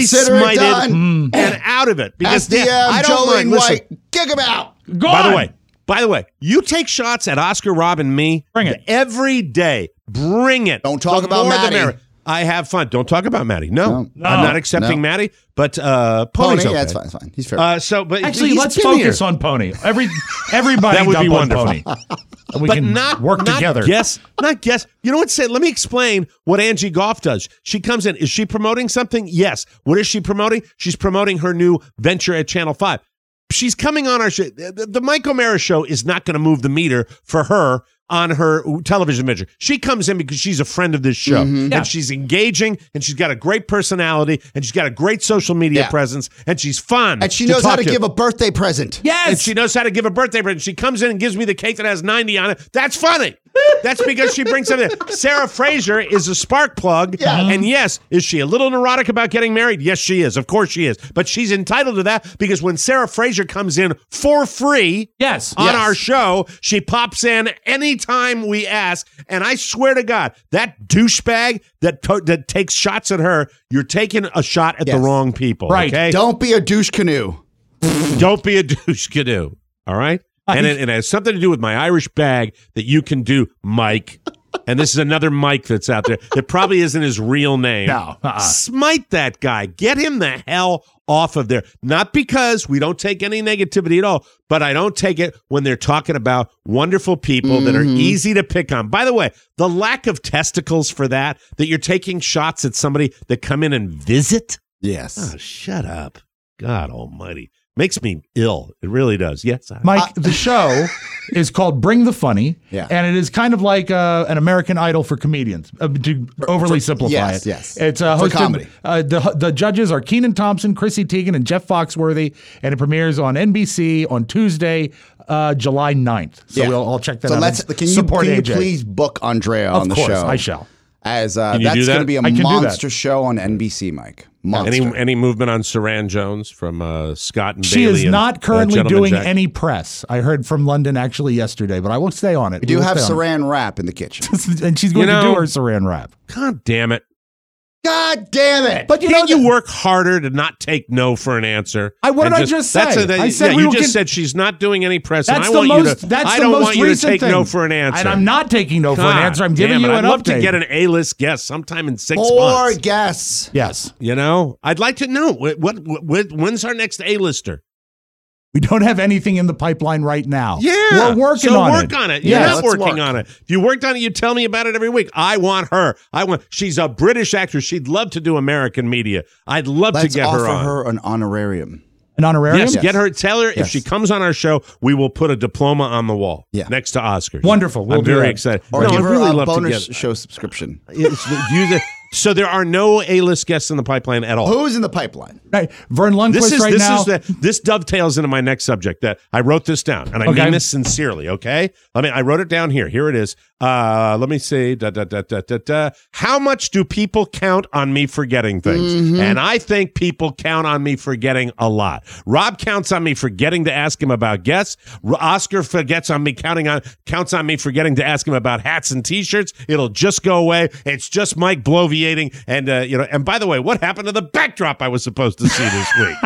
smited and out of it. Because I don't mind. White, kick him out. Gone. By the way, you take shots at Oscar, Rob, and me. Bring it. Every day. Bring it. Don't talk about Maddie. I have fun. Don't talk about Maddie. No. I'm not accepting Maddie, but Pony's okay. Yeah, it's fine. He's fair. But actually, let's focus on Pony. Everybody that would be wonderful. Pony. We can work together. Not guess. You know what? Let me explain what Angie Goff does. She comes in. Is she promoting something? Yes. What is she promoting? She's promoting her new venture at Channel 5. She's coming on our show. The Mike O'Mara show is not going to move the meter for her on her television venture. She comes in because she's a friend of this show. And she's engaging, and she's got a great personality, and she's got a great social media presence, and she's fun. And she knows how to give a birthday present. Yes. And she knows how to give a birthday present. She comes in and gives me the cake that has 90 on it. That's funny. That's because she brings something. Sarah Fraser is a spark plug. Yeah. And yes, is she a little neurotic about getting married? Yes, she is. Of course she is. But she's entitled to that because when Sarah Fraser comes in for free on our show, she pops in anytime we ask. And I swear to God, that douchebag that takes shots at her, you're taking a shot at the wrong people. Right. Okay? Don't be a douche canoe. Don't be a douche canoe. All right? And it has something to do with my Irish bag that you can do, Mike. And this is another Mike that's out there that probably isn't his real name. No. Smite that guy. Get him the hell off of there. Not because we don't take any negativity at all, but I don't take it when they're talking about wonderful people that are easy to pick on. By the way, the lack of testicles for that you're taking shots at somebody that come in and visit. Yes. Oh, shut up. God almighty. Makes me ill. It really does. Yes. Mike, the show is called Bring the Funny, and it is kind of like an American Idol for comedians, to overly simplify it. Yes, it's for hosted, comedy. The judges are Kenan Thompson, Chrissy Teigen, and Jeff Foxworthy, and it premieres on NBC on Tuesday, July 9th. So we'll check that out. Can you please book Andrea on the show? Of course, I shall. As that's going to be a monster show on NBC, Mike. Monster. Any movement on Saran Jones from Scott and she Bailey? She is not currently doing Jack? any press. I heard from London actually yesterday, but I will stay on it. We do have Saran wrap in the kitchen. And she's going to do her Saran wrap. God damn it. God damn it! But can't you work harder to not take no for an answer? What did I just say? I said you just said she's not doing any press. That's and I don't want you to take thing. no for an answer. And I'm not taking no for an answer. I'm giving you an update. I'd love to get an A-list guest sometime in 6 months. 4 guests. Yes. I'd like to know when's our next A-lister. We don't have anything in the pipeline right now. Yeah. We're working on it. So work on it. You're not working on it. If you worked on it, you tell me about it every week. I want her. She's a British actress. She'd love to do American media. I'd love to get her on. Let's offer her an honorarium. An honorarium? Yes, get her. Tell her if she comes on our show, we will put a diploma on the wall next to Oscars. Wonderful. I'm very excited. Or give her a bonus show subscription. So there are no A-list guests in the pipeline at all. Who's in the pipeline? Right. Vern Lundquist now. This dovetails into my next subject. That I wrote this down, and I mean this sincerely. Okay, I wrote it down here. Here it is. Let me see. How much do people count on me forgetting things? Mm-hmm. And I think people count on me forgetting a lot. Rob counts on me forgetting to ask him about guests. Oscar counts on me forgetting to ask him about hats and T-shirts. It'll just go away. It's just Mike bloviating, and And by the way, what happened to the backdrop I was supposed to see this week?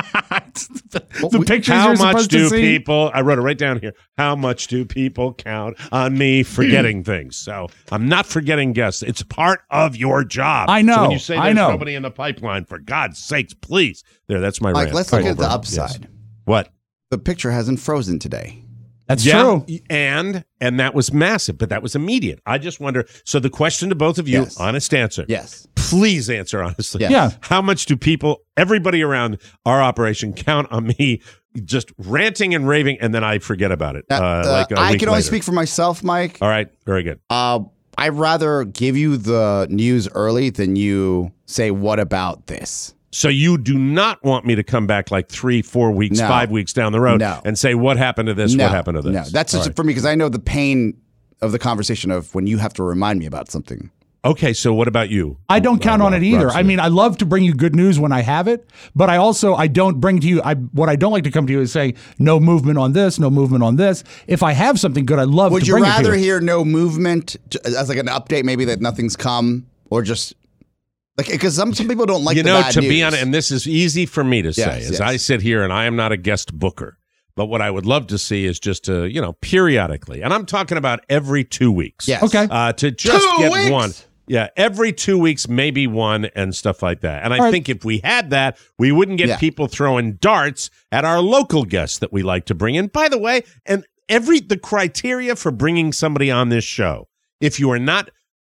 The pictures How you're much supposed do to see? people? I wrote it right down here. How much do people count on me forgetting things? So I'm not forgetting guests. It's part of your job. I know. So when you say I there's know. nobody in the pipeline, for God's sakes, please. There, that's my Mike, rant. let's look at the Over. upside. Yes. What? The picture hasn't frozen today. That's true. And that was massive, but that was immediate. I just wonder. So the question to both of you, Yes. honest answer. Yes. Please answer honestly. Yes. Yeah. How much do people, everybody around our operation, count on me just ranting and raving, and then I forget about it? Like a I week can only later? speak for myself, Mike. All right. Very good. I'd rather give you the news early than you say, what about this? So you do not want me to come back like 3-4 weeks, No. 5 weeks down the road No. and say, what happened to this? No. What happened to this? No, that's just for me because I know the pain of the conversation of when you have to remind me about something. Okay, so what about you? I don't count on it either. Rob I mean, I love to bring you good news when I have it, but I don't bring to you. What I don't like to come to you is say no movement on this, no movement on this. If I have something good, I love Would to you bring it to rather you. hear no movement as like an update, maybe that nothing's come, or just like because some people don't like the bad to news. be honest, and this is easy for me to say, Yes, as yes. I sit here and I am not a guest booker, but what I would love to see is just to, periodically, and I'm talking about every 2 weeks. Yes. Okay. To just 2 get weeks? one. Yeah, every 2 weeks, maybe one, and stuff like that. And I right. think if we had that, we wouldn't get Yeah. people throwing darts at our local guests that we like to bring in. By the way, and the criteria for bringing somebody on this show, if you are not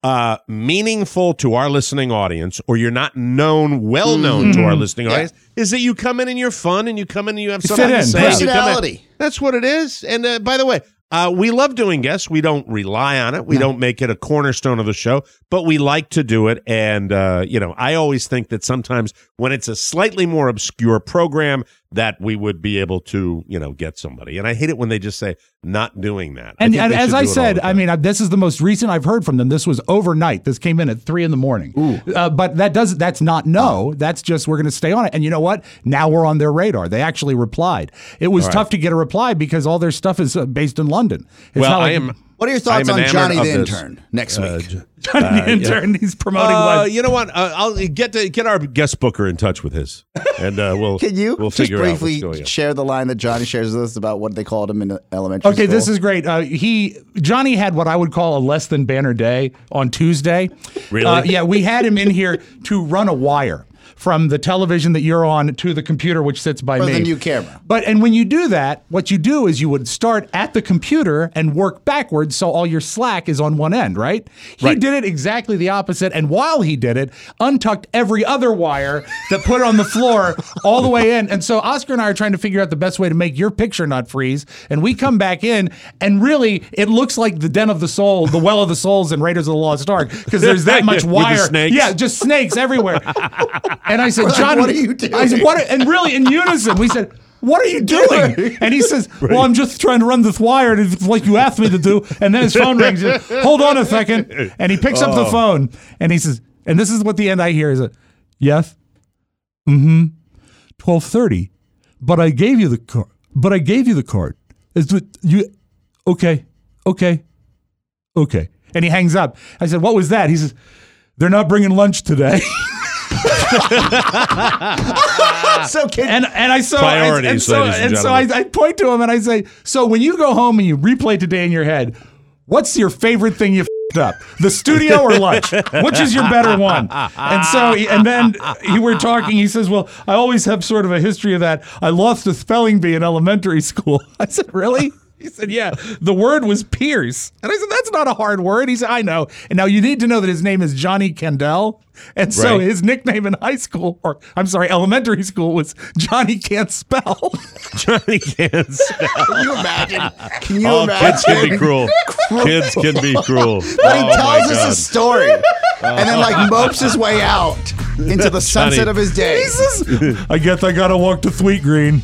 meaningful to our listening audience, or you're not well known to our listening audience, is that you come in and you're fun, and you come in and you have something fit to in. say. and you come in- Personality. That's what it is. And by the way, we love doing guests. We don't rely on it. We don't make it a cornerstone of the show, but we like to do it. And, I always think that sometimes when it's a slightly more obscure program, that we would be able to, get somebody. And I hate it when they just say not doing that. And think they as should I do it all said, the I time. mean, this is the most recent I've heard from them. This was overnight. This came in at 3 a.m. But that's not no. That's just we're going to stay on it. And you know what? Now we're on their radar. They actually replied. It was tough to get a reply because all their stuff is based in London. It's well, not like I am. What are your thoughts I'm on enamored Johnny of the this. Intern next week? Johnny the Intern. He's promoting live. You know what? I'll get our guest booker in touch with his, and we'll Can you we'll just figure out what's briefly going on. share the line that Johnny shares with us about what they called him in elementary Okay, school? this is great. Johnny had what I would call a less than banner day on Tuesday. Really? Yeah, we had him in here to run a wire from the television that you're on to the computer, which sits by For me. the new camera. And when you do that, what you do is you would start at the computer and work backwards so all your slack is on one end, right? He did it exactly the opposite. And while he did it, untucked every other wire that put it on the floor all the way in. And so Oscar and I are trying to figure out the best way to make your picture not freeze. And we come back in, and really, it looks like the Den of the Soul, the Well of the Souls in Raiders of the Lost Ark, because there's that much With the wire. snakes? Yeah, just snakes everywhere. And I said, We're like, Johnny, what are you doing? I said, and really in unison, we said, what are you doing? And he says, well, I'm just trying to run this wire like you asked me to do. And then his phone rings. He says, hold on a second. And he picks up the phone and he says, and this is what the end I hear is, yes, 12:30. But I gave you the card. Is it you? Okay. And he hangs up. I said, what was that? He says, they're not bringing lunch today. So and I so Priorities, so ladies and I point to him and I say, so when you go home and you replay today in your head, what's your favorite thing you f***ed up? The studio or lunch? Which is your better one? And then we were talking. He says, well, I always have sort of a history of that. I lost a spelling bee in elementary school. I said, really? He said, yeah, the word was Pierce. And I said, that's not a hard word. He said, I know. And now you need to know that his name is Johnny Kendall. And so Right. his nickname in elementary school was Johnny Can't Spell. Johnny can't spell. Can you imagine? Can you Oh, imagine? kids can be cruel. Kids can be cruel. But he tells us a story. and then like mopes his way out into the sunset of his day. I guess I gotta walk to Sweet Green.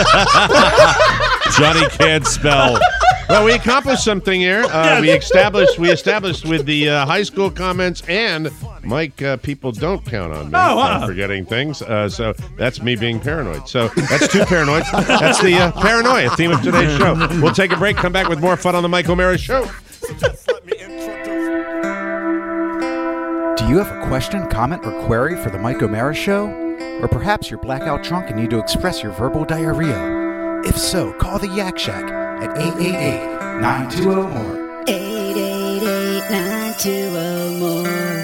Johnny can't spell. Well, we accomplished something here. We established with the high school comments and Mike. People don't count on me for forgetting things. So that's me being paranoid. So that's two paranoids. That's the paranoia theme of today's show. We'll take a break. Come back with more fun on the Mike O'Mara Show. Do you have a question, comment, or query for the Mike O'Mara Show? Or perhaps you're blackout drunk and need to express your verbal diarrhea? If so, call the Yak Shack at 888-920-MORE. 888-920-MORE.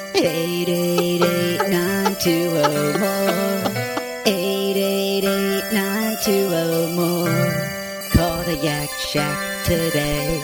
888-920-MORE. 888-920-MORE. Call the Yak Shack today.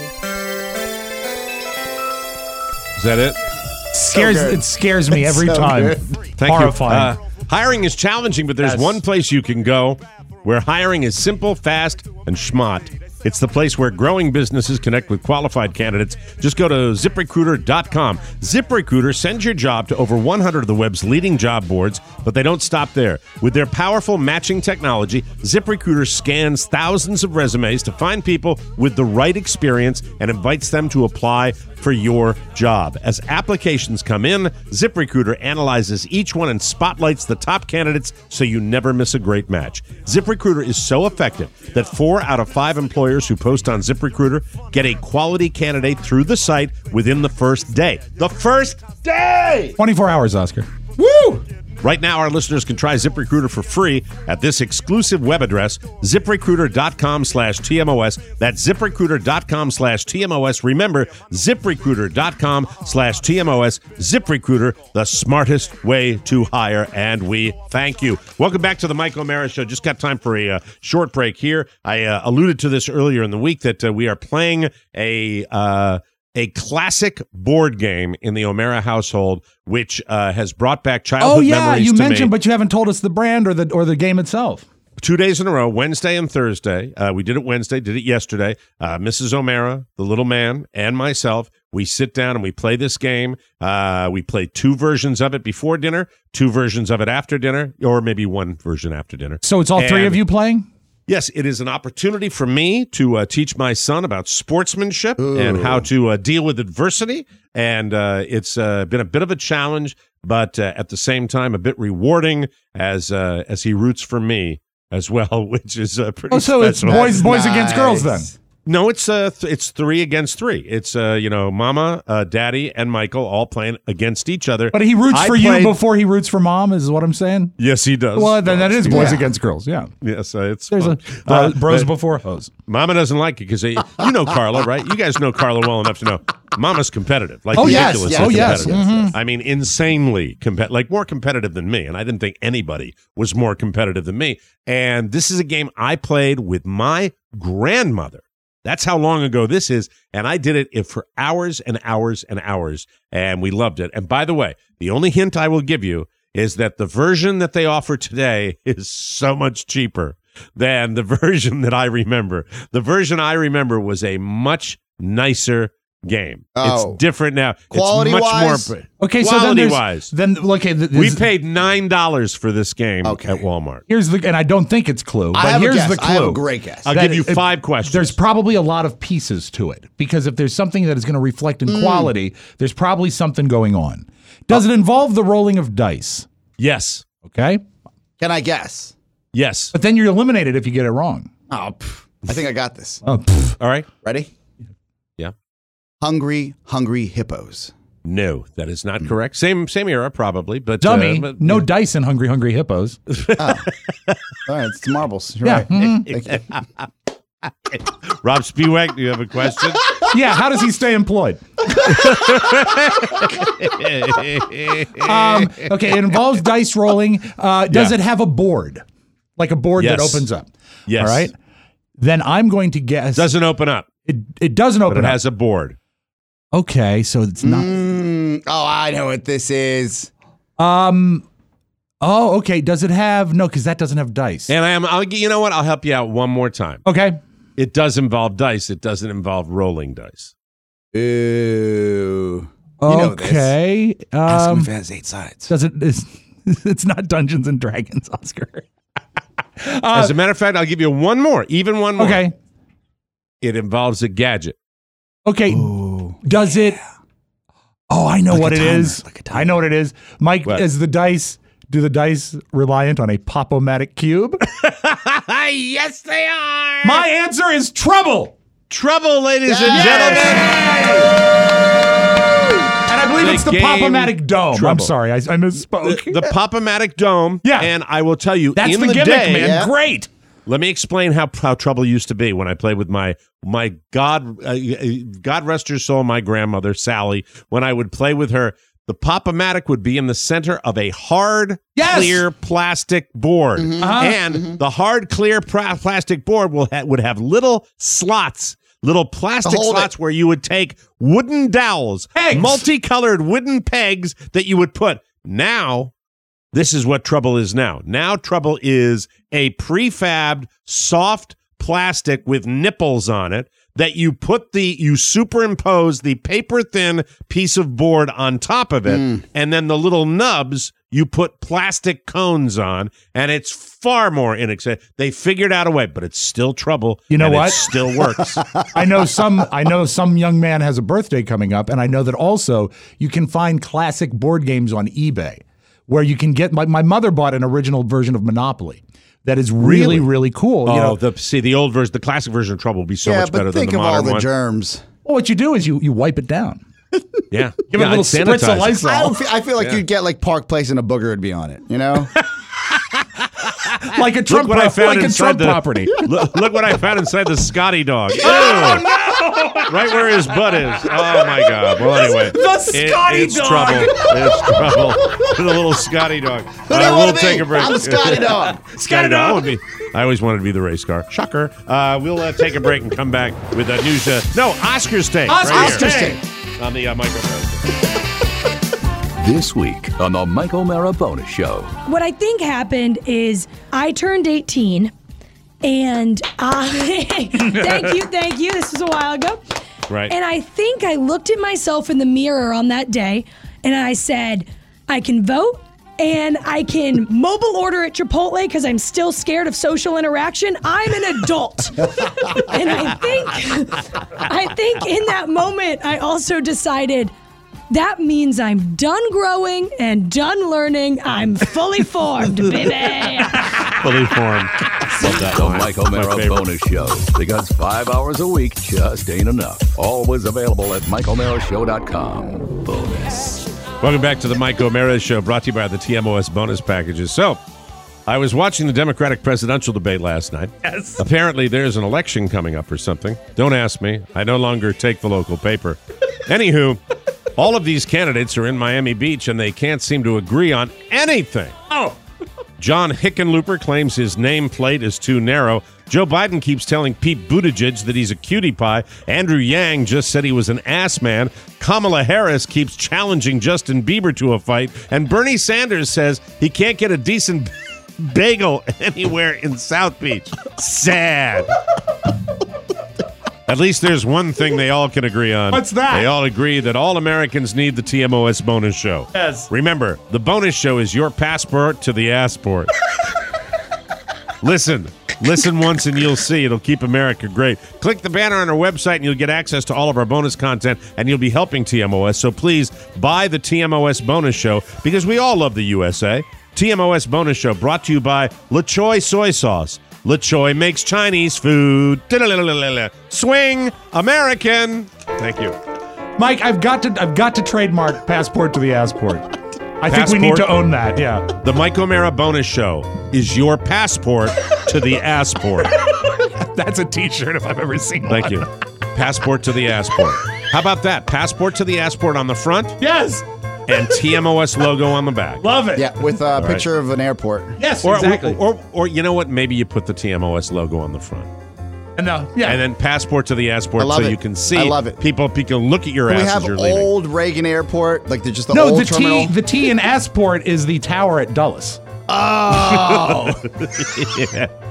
Is that it? It scares me every time. Thank Horrifying. you. Hiring is challenging, but there's one place you can go where hiring is simple, fast, and schmott. It's the place where growing businesses connect with qualified candidates. Just go to ZipRecruiter.com. ZipRecruiter sends your job to over 100 of the web's leading job boards, but they don't stop there. With their powerful matching technology, ZipRecruiter scans thousands of resumes to find people with the right experience and invites them to apply for your job. As applications come in, ZipRecruiter analyzes each one and spotlights the top candidates so you never miss a great match. ZipRecruiter is so effective that 4 out of 5 employers who post on ZipRecruiter get a quality candidate through the site within the first day. The first day! 24 hours, Oscar. Woo! Right now, our listeners can try ZipRecruiter for free at this exclusive web address, ZipRecruiter.com/TMOS. That's ZipRecruiter.com/TMOS. Remember, ZipRecruiter.com/TMOS. ZipRecruiter, the smartest way to hire, and we thank you. Welcome back to the Mike O'Mara Show. Just got time for a short break here. I alluded to this earlier in the week that we are playing a classic board game in the O'Mara household, which has brought back childhood memories you to mentioned, me. but you haven't told us the brand or the game itself. 2 days in a row, Wednesday and Thursday. We did it Wednesday, did it yesterday. Mrs. O'Mara, the little man, and myself, we sit down and we play this game. We play 2 versions of it before dinner, 2 versions of it after dinner, or maybe 1 version after dinner. So it's all 3 of you playing? Yes, it is an opportunity for me to teach my son about sportsmanship and how to deal with adversity. And it's been a bit of a challenge, but at the same time, a bit rewarding as he roots for me as well, which is pretty so special. it's boys against girls then? No, it's 3 against 3. It's Mama, Daddy, and Michael all playing against each other. But he roots for you before he roots for mom, is what I'm saying? Yes, he does. Well, then that is boys against girls, yeah. Yes, it's There's fun. bros before hoes. Mama doesn't like it because you know Carla, right? You guys know Carla well enough to know Mama's competitive. Like ridiculously competitive. Mm-hmm. I mean, insanely competitive, like more competitive than me. And I didn't think anybody was more competitive than me. And this is a game I played with my grandmother. That's how long ago this is, and I did it for hours and hours and hours, and we loved it. And by the way, the only hint I will give you is that the version that they offer today is so much cheaper than the version that I remember. The version I remember was a much nicer game. It's different now. Quality it's much wise? more. Okay, so then we paid $9 for this game at Walmart. And I don't think it's Clue, but I have here's a guess. the clue. I have a great guess. I'll give you 5 questions. There's probably a lot of pieces to it because if there's something that is going to reflect in quality, there's probably something going on. Does it involve the rolling of dice? Yes. Okay. Can I guess? Yes. But then you're eliminated if you get it wrong. Oh, I think I got this. Oh, all right. Ready? Yeah. Hungry Hippos. No, that is not correct. Same era, probably, but dummy. No dice in Hungry Hippos. All right, it's the marbles. You're right. Rob Spiewak, do you have a question? Yeah, how does he stay employed? Okay, it involves dice rolling. Does it have a board? Like a board that opens up? Yes. All right. Then I'm going to guess. Doesn't open up. It doesn't open up. But it has a board. Okay, so it's not. I know what this is. Oh, okay. Does it have no? Because that doesn't have dice. And you know what? I'll help you out one more time. Okay. It does involve dice. It doesn't involve rolling dice. Ooh. know this. Okay. Ask him if it has 8 sides. It's not Dungeons and Dragons, Oscar. As a matter of fact, I'll give you one more. Even one more. Okay. It involves a gadget. Okay. Does it? Oh, I know what it is. I know what it is. Mike, do the dice reliant on a Pop-O-Matic cube? Yes, they are. My answer is Trouble. Trouble, ladies and gentlemen. And I believe it's the Pop-O-Matic Dome. Trouble. I'm sorry, I misspoke. The Pop-O-Matic Dome. Yeah. And I will tell you, That's in the gimmick, day, man. Great. Let me explain how Trouble used to be when I played with my God rest her soul, my grandmother, Sally. When I would play with her, the Pop-O-Matic would be in the center of a hard, clear plastic board. And the hard, clear plastic board would have little slots, little plastic slots where you would take wooden dowels, multicolored wooden pegs that you would put. Now, this is what Trouble is now. Now Trouble is a prefabbed, soft plastic with nipples on it that you superimpose the paper-thin piece of board on top of it, and then the little nubs you put plastic cones on, and it's far more inexpensive. They figured out a way, but it's still Trouble. You know what? It still works. I know some young man has a birthday coming up, and I know that also you can find classic board games on eBay where you can get. My mother bought an original version of Monopoly. That is really, really cool. Oh, the old version, the classic version of Trouble will be so much better than the modern one. think of all the germs. Well, what you do is you wipe it down. Yeah. Give it a little spritz of Lysol. I feel like you'd get like Park Place and a booger would be on it, you know? Like a Trump, what I found inside the property. Look what I found inside the Scotty dog. Oh, no! Right where his butt is. Oh, my God. Well, anyway. The Scotty it's dog. Trouble. It's Trouble. The little Scotty dog. We'll take a break. I'm a Scotty dog. Scotty dog. I always wanted to be the race car. Shocker. We'll take a break and come back with a news. Oscar's Take. Oscar's Take. On the Michael Mara. This week on the Michael Mara Bonus Show. What I think happened is I turned 18 and thank you. This was a while ago. Right. And I think I looked at myself in the mirror on that day and I said, I can vote and I can mobile order at Chipotle because I'm still scared of social interaction. I'm an adult. And I think in that moment, I also decided that means I'm done growing and done learning. I'm fully formed, baby. Fully formed. Love that The line. Michael Mara Bonus Show. Because 5 hours a week just ain't enough. Always available at michaelmarashow.com. Bonus. Welcome back to the Mike O'Mara Show, brought to you by the TMOS bonus packages. So, I was watching the Democratic presidential debate last night. Yes. Apparently, there's an election coming up or something. Don't ask me. I no longer take the local paper. Anywho, all of these candidates are in Miami Beach, and they can't seem to agree on anything. Oh. John Hickenlooper claims his nameplate is too narrow. Joe Biden keeps telling Pete Buttigieg that he's a cutie pie. Andrew Yang just said he was an ass man. Kamala Harris keeps challenging Justin Bieber to a fight. And Bernie Sanders says he can't get a decent bagel anywhere in South Beach. Sad. At least there's one thing they all can agree on. What's that? They all agree that all Americans need the TMOS bonus show. Yes. Remember, the bonus show is your passport to the assport. Listen once and you'll see. It'll keep America great. Click the banner on our website and you'll get access to all of our bonus content and you'll be helping TMOS. So please buy the TMOS bonus show because we all love the USA. TMOS bonus show brought to you by LaChoy Soy Sauce. LaChoy makes Chinese food. Swing American. Thank you. Mike, I've got to trademark passport to the assport. I think we need to own that, yeah. The Mike O'Mara bonus show is your passport to the assport. That's a t-shirt if I've ever seen one. Thank you. Passport to the assport. How about that? Passport to the assport on the front? Yes. And TMOS logo on the back. Love it. Yeah, with a picture of an airport. Yes, or, exactly. Or you know what? Maybe you put the TMOS logo on the front. And then passport to the assport so you can see. I love it. People can look at your ass as you're leaving. We have old Reagan Airport, like they're just the old terminal. The T in Assport is the tower at Dulles. Oh. Yeah.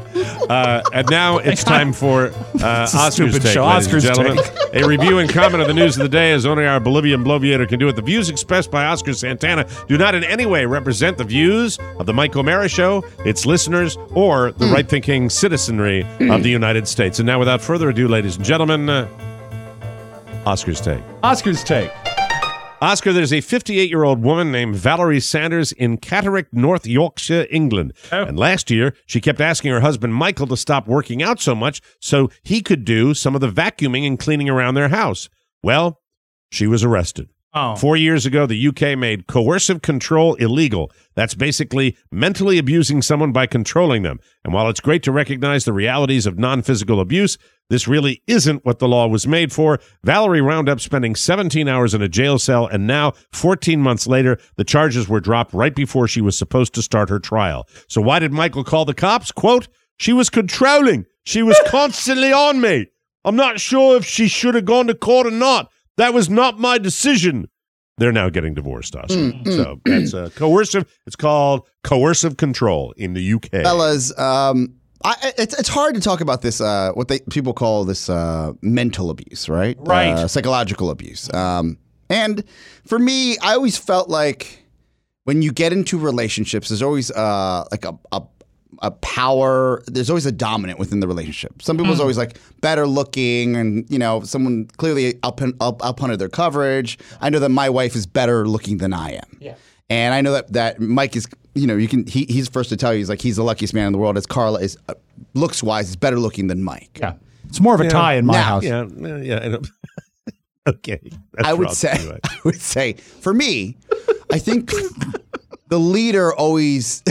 And now it's time for Oscar's stupid Take, show. ladies and Oscar's gentlemen. A review and comment of the news of the day as only our Bolivian bloviator can do it. The views expressed by Oscar Santana do not in any way represent the views of the Mike O'Mara Show, its listeners, or the right-thinking citizenry of the United States. And now, without further ado, ladies and gentlemen, Oscar's Take. Oscar's Take. Oscar, there's a 58-year-old woman named Valerie Sanders in Catterick, North Yorkshire, England. Oh. And last year, she kept asking her husband Michael to stop working out so much so he could do some of the vacuuming and cleaning around their house. Well, she was arrested. Oh. 4 years ago, the UK made coercive control illegal. That's basically mentally abusing someone by controlling them. And while it's great to recognize the realities of non-physical abuse, this really isn't what the law was made for. Valerie wound up spending 17 hours in a jail cell, and now, 14 months later, the charges were dropped right before she was supposed to start her trial. So why did Michael call the cops? Quote, "She was controlling. She was constantly on me. I'm not sure if she should have gone to court or not. That was not my decision." They're now getting divorced, Oscar. So that's coercive. It's called coercive control in the UK. Fellas, it's hard to talk about this, what people call this mental abuse, right? Right. Psychological abuse. And for me, I always felt like when you get into relationships, there's always like a power. There's always a dominant within the relationship. Some people's always like better looking, and someone clearly up under their coverage. I know that my wife is better looking than I am. Yeah. And I know that Mike is, he's first to tell you, he's the luckiest man in the world. As Carla is, looks wise, is better looking than Mike. Yeah. It's more of a tie in my house. Yeah. Okay. That's I would say, for me, I think the leader always.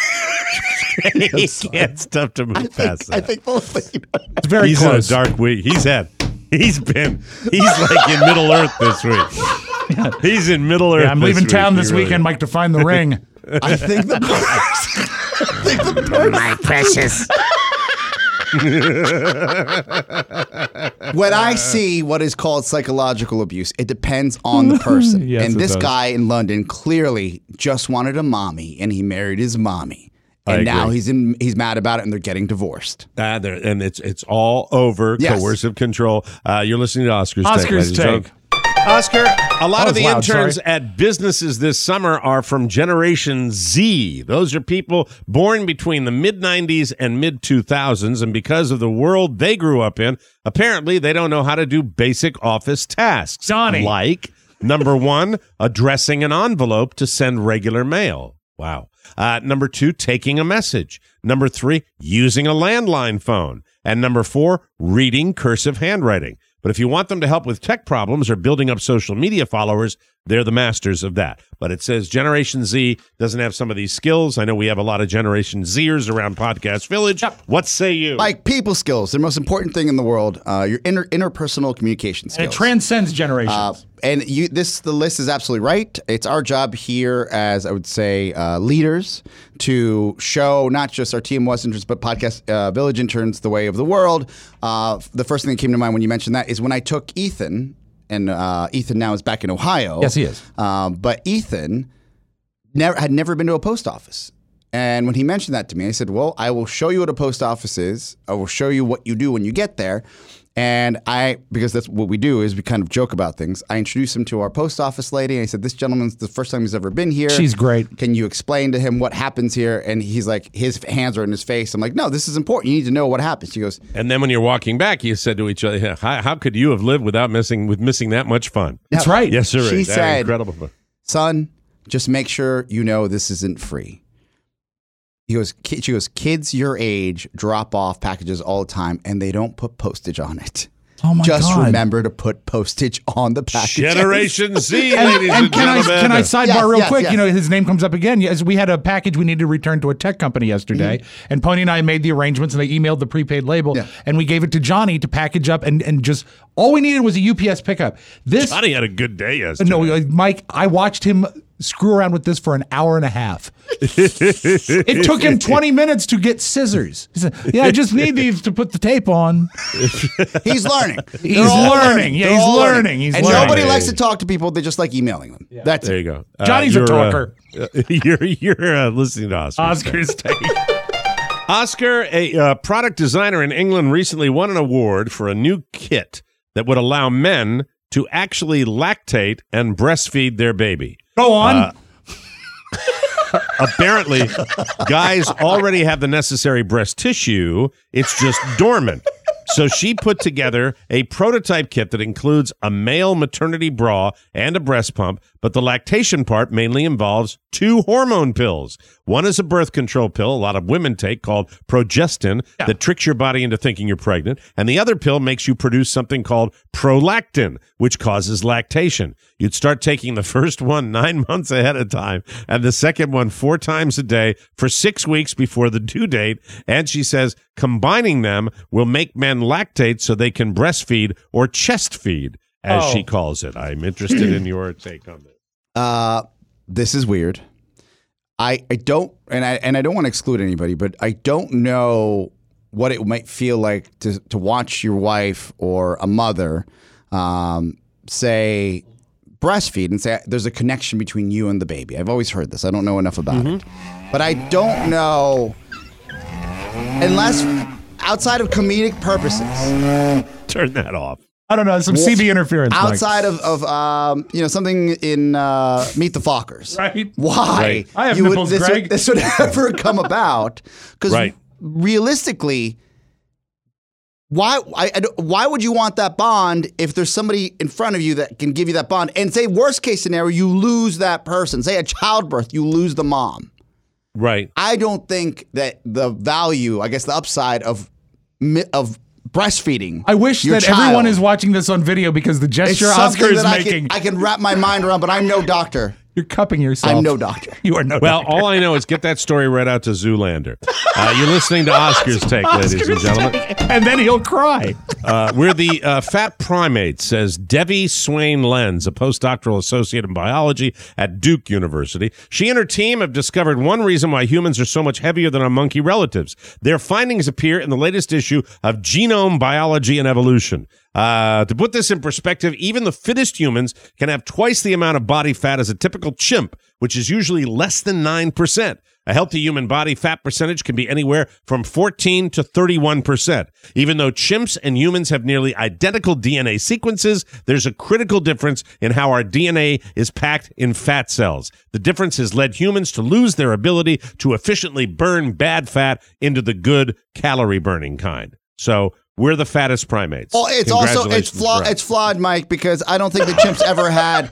It's tough to move past that. I think the leader. It's very He's close. in a dark week. He's like in Middle Earth this week. He's in Middle Earth. Yeah, I'm leaving town this really weekend, Mike, to find the ring. I think the person. My precious. When I see what is called psychological abuse, it depends on the person. Yes, and it this does. guy in London clearly just wanted a mommy, and he married his mommy. And I now agree. he's mad about it, and they're getting divorced. and it's all over Yes. coercive control. You're listening to Oscar's Take. Oscar's ladies and gentlemen. Take. Oscar, a lot That of the was loud, interns sorry. at businesses this summer are from Generation Z. Those are people born between the mid-90s and mid-2000s, and because of the world they grew up in, apparently they don't know how to do basic office tasks. Johnny. Like, number one, addressing an envelope to send regular mail. Wow. Number two, taking a message. Number three, using a landline phone. And number four, reading cursive handwriting. But if you want them to help with tech problems or building up social media followers, they're the masters of that. But it says Generation Z doesn't have some of these skills. I know we have a lot of Generation Zers around Podcast Village. Yep. What say you? Like people skills, the most important thing in the world, your interpersonal communication And skills. it transcends generations. And the list is absolutely right. It's our job here as, I would say, leaders to show not just our TM interns, but Podcast Village interns the way of the world. The first thing that came to mind when you mentioned that is when I took Ethan, and Ethan now is back in Ohio. Yes, he is. But Ethan had never been to a post office. And when he mentioned that to me, I said, well, I will show you what a post office is. I will show you what you do when you get there. And because that's what we do, is we kind of joke about things. I introduced him to our post office lady. I said, this gentleman's the first time he's ever been here. She's great. Can you explain to him what happens here? And he's like, his hands are in his face. I'm like, no, this is important. You need to know what happens. She goes, And then when you're walking back, you said to each other, how could you have lived without missing that much fun? That's right. Yes, sir. She said, incredible fun. son, just make sure you know this isn't free. She goes, kids your age drop off packages all the time, and they don't put postage on it. Oh my Just God. remember to put postage on the package. Generation Z, And, ladies and and can gentlemen. I sidebar Yes, real yes, quick? yes. You know, his name comes up again. Yes, we had a package we needed to return to a tech company yesterday, and Pony and I made the arrangements, and they emailed the prepaid label, Yeah. and we gave it to Johnny to package up, and just all we needed was a UPS pickup. This Johnny had a good day yesterday. no, Mike, I watched him screw around with this for an hour and a half. It took him 20 minutes to get scissors. He said, yeah, I just need these to put the tape on. He's learning. He's They're all learning. Yeah, They're he's all learning. He's and learning. nobody Hey. likes to talk to people. They just like emailing them. That's There it. you go. Johnny's a you're, talker. You're listening to Oscar's Oscar's take. Oscar, a product designer in England, recently won an award for a new kit that would allow men to actually lactate and breastfeed their baby. Go on. Apparently, guys already have the necessary breast tissue. It's just dormant. So she put together a prototype kit that includes a male maternity bra and a breast pump, but the lactation part mainly involves 2 hormone pills. One is a birth control pill a lot of women take called progestin that tricks your body into thinking you're pregnant, and the other pill makes you produce something called prolactin, which causes lactation. You'd start taking the first one 9 months ahead of time and the second one 4 times a day for 6 weeks before the due date, and she says combining them will make men lactate so they can breastfeed or chest feed, as she calls it. I'm interested in your take on this. This is weird. I don't want to exclude anybody, but I don't know what it might feel like to watch your wife or a mother say breastfeed and say there's a connection between you and the baby. I've always heard this. I don't know enough about it. But I don't know, unless outside of comedic purposes. Turn that off. I don't know, some CB interference. Outside of something in Meet the Fockers. Right. Why? Right. I have nipples, Greg. This would ever come about. Because realistically, why would you want that bond if there's somebody in front of you that can give you that bond? And say worst case scenario, you lose that person. Say a childbirth, you lose the mom. Right. I don't think that the value, I guess the upside of breastfeeding. I wish that everyone is watching this on video because the gesture Oscar is making. I can wrap my mind around, but I'm no doctor. You're cupping yourself. I'm no doctor. You are no Well, doctor. all I know is get that story read out to Zoolander. You're listening to Oscar's Take, ladies and gentlemen. And then he'll cry. We're the fat primates, says Debbie Swain Lenz, a postdoctoral associate in biology at Duke University. She and her team have discovered one reason why humans are so much heavier than our monkey relatives. Their findings appear in the latest issue of Genome Biology and Evolution. To put this in perspective, even the fittest humans can have twice the amount of body fat as a typical chimp, which is usually less than 9%. A healthy human body fat percentage can be anywhere from 14 to 31%. Even though chimps and humans have nearly identical DNA sequences, there's a critical difference in how our DNA is packed in fat cells. The difference has led humans to lose their ability to efficiently burn bad fat into the good calorie-burning kind. So we're the fattest primates. Well, it's also it's flawed, Mike, because I don't think the chimps ever had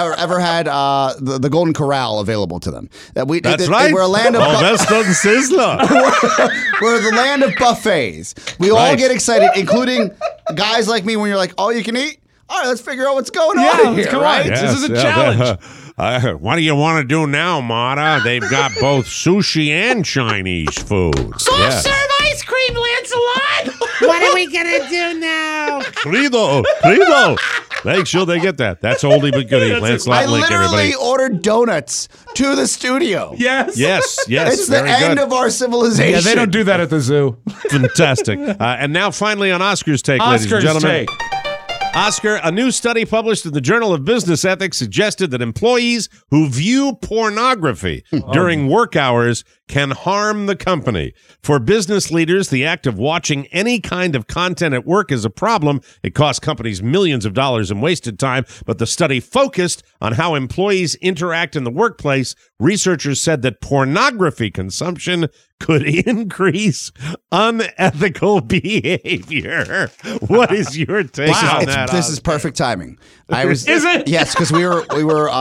the Golden Corral available to them. That's right. We're a land of Western Sizzler. we're the land of buffets. We all get excited, including guys like me. When you're like, all you can eat. All right, let's figure out what's going on here. Right? Yes, this is a challenge. What do you want to do now, Mata? They've got both sushi and Chinese food. Soft serve ice cream, Lancelot! What are we going to do now? Credo. Make sure they get that. That's oldie but goodie. Lancelot Link, everybody. I literally ordered donuts to the studio. Yes. It's the end of our civilization. Yeah, they don't do that at the zoo. Fantastic. And now finally on Oscar's Take, ladies and gentlemen. Oscar, a new study published in the Journal of Business Ethics suggested that employees who view pornography during work hours can harm the company. For business leaders, the act of watching any kind of content at work is a problem. It costs companies millions of dollars in wasted time, but the study focused on how employees interact in the workplace. Researchers said that pornography consumption could increase unethical behavior. What is your take on that? This is perfect timing. Is it? Yes, because we were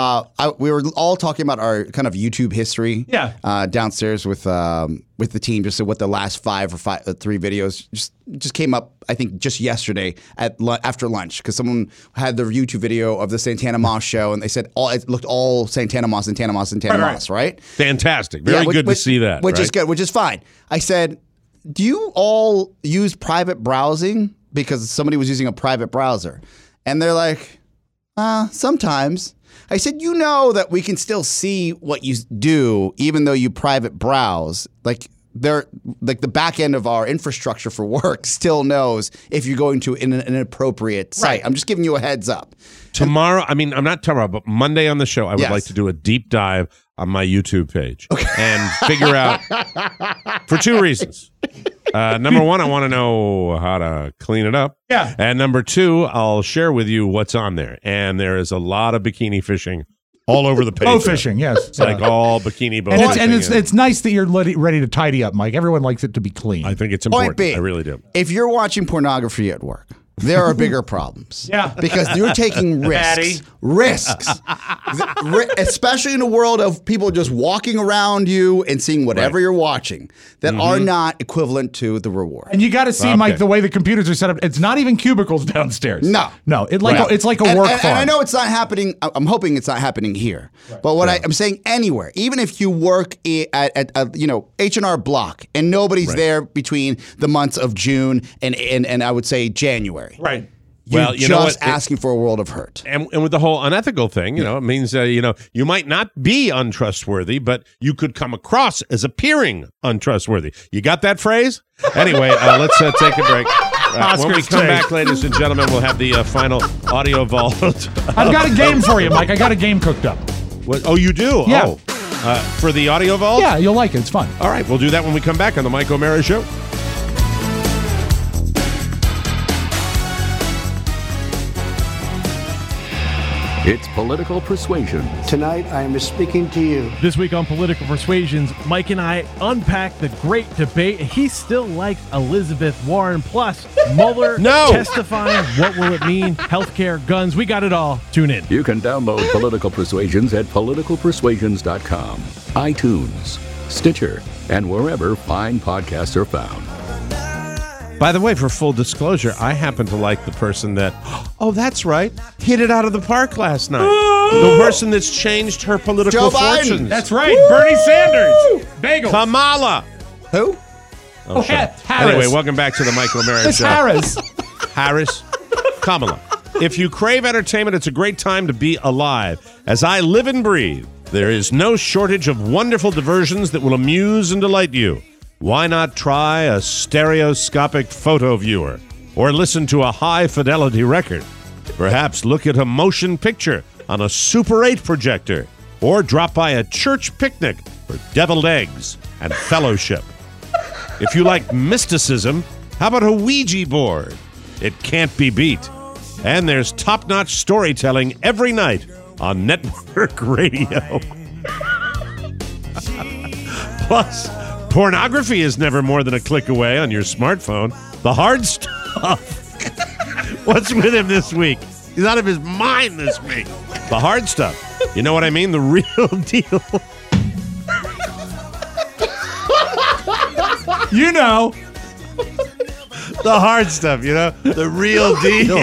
all talking about our kind of YouTube history. Downstairs with the team, just so what the last 3 videos just came up. I think just yesterday after lunch, because someone had the YouTube video of the Santana Moss show, and they said it looked all Santana Moss, right? Fantastic, very good to see that. Which is good, which is fine. I said, do you all use private browsing? Because somebody was using a private browser, and they're like, sometimes. I said, you know that we can still see what you do even though you private browse. Like the back end of our infrastructure for work still knows if you're going to an inappropriate site. Right. I'm just giving you a heads up. Tomorrow, I'm not tomorrow, but Monday on the show, I would like to do a deep dive on my YouTube page and figure out for two reasons. Number one, I want to know how to clean it up. Yeah. And number two, I'll share with you what's on there. And there is a lot of bikini fishing all over the page. Bow fishing, yes. It's like all bikini bow And fishing. it's nice that you're ready to tidy up, Mike. Everyone likes it to be clean. I think it's Point important. being, I really do. If you're watching pornography at work, there are bigger problems. Yeah. Because you're taking risks. Especially in a world of people just walking around you and seeing whatever you're watching that are not equivalent to the reward. And you got to see, Mike, the way the computers are set up. It's not even cubicles downstairs. No. It's like a work farm. And I know it's not happening. I'm hoping it's not happening here. But what I'm saying, anywhere, even if you work at H&R Block and nobody's there between the months of June and I would say January. Right. You're just asking for a world of hurt. And with the whole unethical thing, it means, you might not be untrustworthy, but you could come across as appearing untrustworthy. You got that phrase? Anyway, let's take a break. When we come back, ladies and gentlemen, we'll have the final audio vault. I've got a game for you, Mike. I got a game cooked up. What? Oh, you do? Yeah. Oh. For the audio vault? Yeah, you'll like it. It's fun. All right, we'll do that when we come back on the Mike O'Mara Show. It's Political Persuasion. Tonight, I am speaking to you. This week on Political Persuasions, Mike and I unpack the great debate. He still likes Elizabeth Warren. Plus, Mueller testifying. What will it mean? Healthcare, guns. We got it all. Tune in. You can download Political Persuasions at politicalpersuasions.com, iTunes, Stitcher, and wherever fine podcasts are found. By the way, for full disclosure, I happen to like the person that, that's right, hit it out of the park last night. The person that's changed her political fortunes. That's right, Bernie Sanders. Bagels. Kamala. Who? Harris. Anyway, welcome back to the Mike O'Mara It's Show. Harris. Kamala. If you crave entertainment, it's a great time to be alive. As I live and breathe, there is no shortage of wonderful diversions that will amuse and delight you. Why not try a stereoscopic photo viewer or listen to a high-fidelity record? Perhaps look at a motion picture on a Super 8 projector or drop by a church picnic for deviled eggs and fellowship. If you like mysticism, how about a Ouija board? It can't be beat. And there's top-notch storytelling every night on network radio. Plus, pornography is never more than a click away on your smartphone. The hard stuff. What's with him this week? He's out of his mind this week. The hard stuff. You know what I mean? The real deal. You know. The hard stuff, the real deal.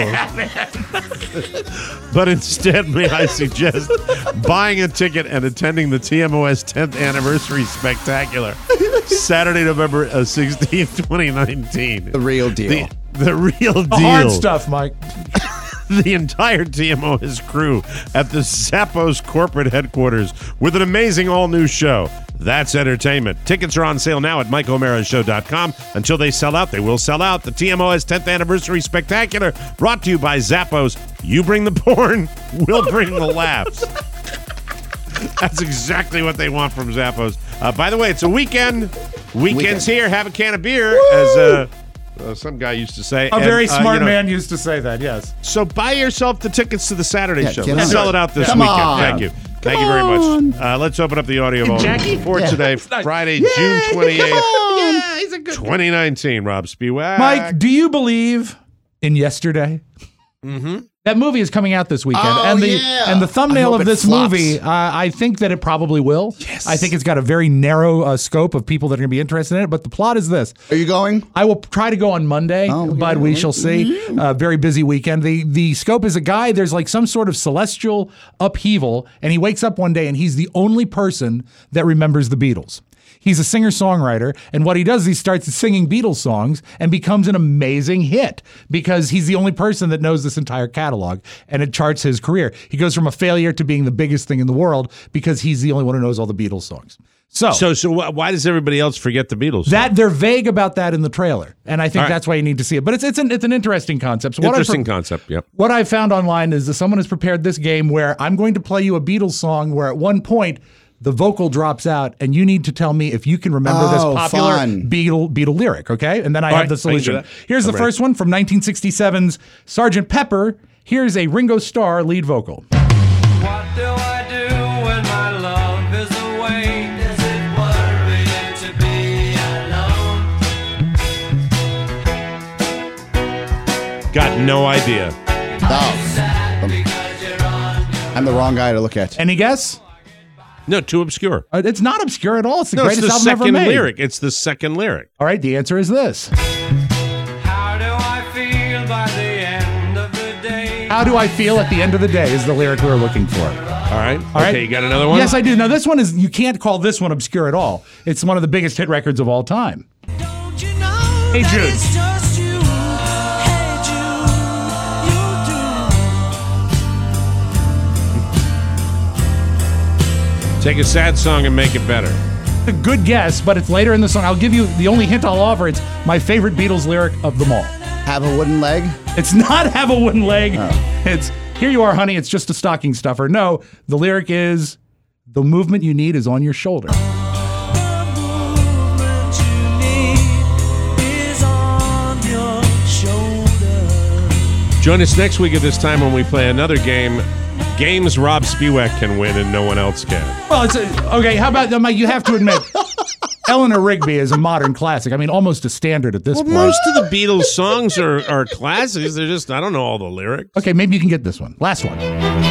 But instead, may I suggest buying a ticket and attending the TMOS 10th Anniversary Spectacular, Saturday, November 16th, 2019. The real deal. The real deal. The hard stuff, Mike. The entire TMOS crew at the Zappos corporate headquarters with an amazing all-new show. That's entertainment. Tickets are on sale now at MikeO'MaraShow.com. Until they sell out, they will sell out. The TMOS 10th Anniversary Spectacular, brought to you by Zappos. You bring the porn, we'll bring the laughs. That's exactly what they want from Zappos. By the way, it's a weekend. Weekend's here. Have a can of beer, as some guy used to say. A very smart man used to say that, yes. So buy yourself the tickets to the Saturday show. get Let's on sell it. it out this Come weekend. on. Thank you. Thank you very much. Let's open up the audio vault for today, Friday, June 28th, 2019. Rob Spiewak. Mike, do you believe in yesterday? Mm-hmm. That movie is coming out this weekend, Oh, and the yeah. and the thumbnail I hope of it this flops. movie, I think that it probably will. Yes. I think it's got a very narrow scope of people that are going to be interested in it. But the plot is this: Are you going? I will try to go on Monday, but we shall see. Very busy weekend. The scope is a guy. There's like some sort of celestial upheaval, and he wakes up one day and he's the only person that remembers the Beatles. He's a singer-songwriter, and what he does is he starts singing Beatles songs and becomes an amazing hit because he's the only person that knows this entire catalog, and it charts his career. He goes from a failure to being the biggest thing in the world because he's the only one who knows all the Beatles songs. So why does everybody else forget the Beatles? That they're vague about that in the trailer, and I think All right. that's why you need to see it. But it's an interesting concept. So Interesting concept, yep. What I found online is that someone has prepared this game where I'm going to play you a Beatles song where at one point the vocal drops out, and you need to tell me if you can remember this popular fun. Beatle lyric, okay? And then I have the solution. that. Here's the first one from 1967's Sgt. Pepper. Here's a Ringo Starr lead vocal. What do I do when my love is away? Is it worrying to be alone? Got no idea. I'm the wrong guy to look at. Any guess? No, too obscure. It's not obscure at all. It's the No, it's greatest the album ever second made. lyric. It's the second lyric. All right, the answer is this. How do I feel by the end of the day? How do I feel at the end of the day is the lyric we were looking for. All right. All right. Okay, you got another one? Yes, I do. Now, this one is, you can't call this one obscure at all. It's one of the biggest hit records of all time. Hey, Jude. Take a sad song and make it better. A good guess, but it's later in the song. I'll give you the only hint I'll offer. It's my favorite Beatles lyric of them all. Have a wooden leg? It's not have a wooden leg. Oh. It's here you are, honey. It's just a stocking stuffer. No, the lyric is the movement you need is on your shoulder. Join us next week at this time when we play another game. Games Rob Spewak can win and no one else can. Well, it's okay. How about Mike? You have to admit, Eleanor Rigby is a modern classic. I mean, almost a standard at this point. Most of the Beatles songs are classics. They're just, I don't know all the lyrics. Okay, maybe you can get this one. Last one.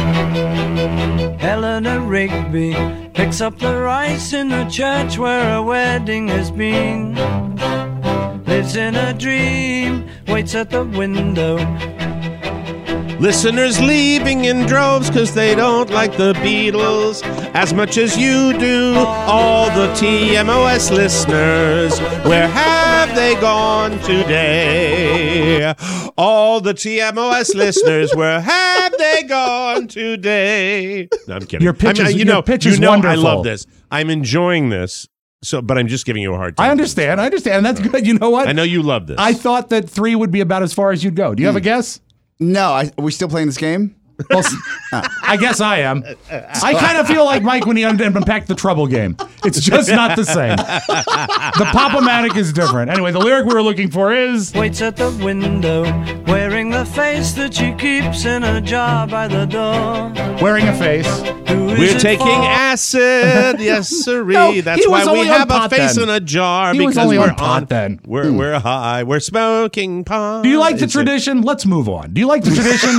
Eleanor Rigby picks up the rice in the church where a wedding has been. Lives in a dream, waits at the window. Listeners leaving in droves because they don't like the Beatles as much as you do. All the TMOS listeners, where have they gone today? All the TMOS listeners, where have they gone today? No, I'm kidding. Your pitch is, your pitch is I wonderful. love this. I'm enjoying this. So, but I'm just giving you a hard time. I understand. That's good. You know what? I know you love this. I thought that 3 would be about as far as you'd go. Do you have a guess? No. Are we still playing this game? Well, I guess I am. I kind of feel like Mike when he unpacked the Trouble game. It's just not the same. The Pop-O-Matic is different. Anyway, the lyric we were looking for is... Waits at the window, wearing the face that she keeps in a jar by the door. Wearing a face. We're taking acid, yes sirree. No, That's why we have a face in a jar. He was because only we're on pot then. We're high. We're smoking pot. Do you like the tradition? Let's move on. Do you like the tradition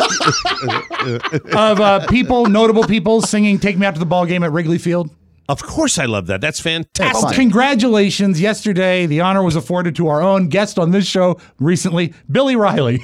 of notable people singing "Take Me Out to the Ball Game" at Wrigley Field? Of course, I love that. That's fantastic. Well, congratulations! Yesterday, the honor was afforded to our own guest on this show recently, Billy Riley.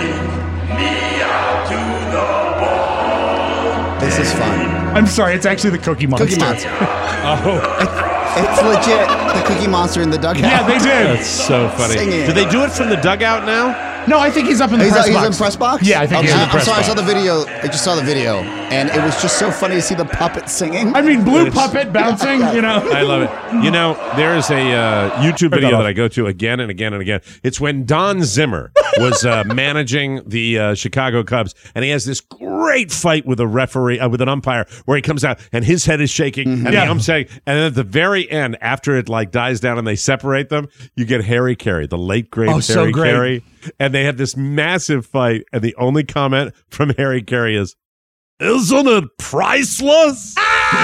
This is fun. I'm sorry, it's actually the Cookie Monster. Cookie Monster. Oh, It's legit the Cookie Monster in the dugout. Yeah, they did. that's so funny. Singing. Do they do it from the dugout now? No, I think he's up in the press box. He's in press box? Yeah, I think he's in the press I'm sorry, box. I saw the video. I just saw the video, and it was just so funny to see the puppet singing. I mean, blue puppet bouncing, you know. I love it. You know, there is a YouTube video that I go to again and again and again. It's when Don Zimmer was managing the Chicago Cubs, and he has this great fight with a referee, with an umpire, where he comes out and his head is shaking, and the ump's saying, and then at the very end, after it like dies down and they separate them, you get Harry Carey, the late great Harry Carey, and they have this massive fight, and the only comment from Harry Carey is, "Isn't it priceless?"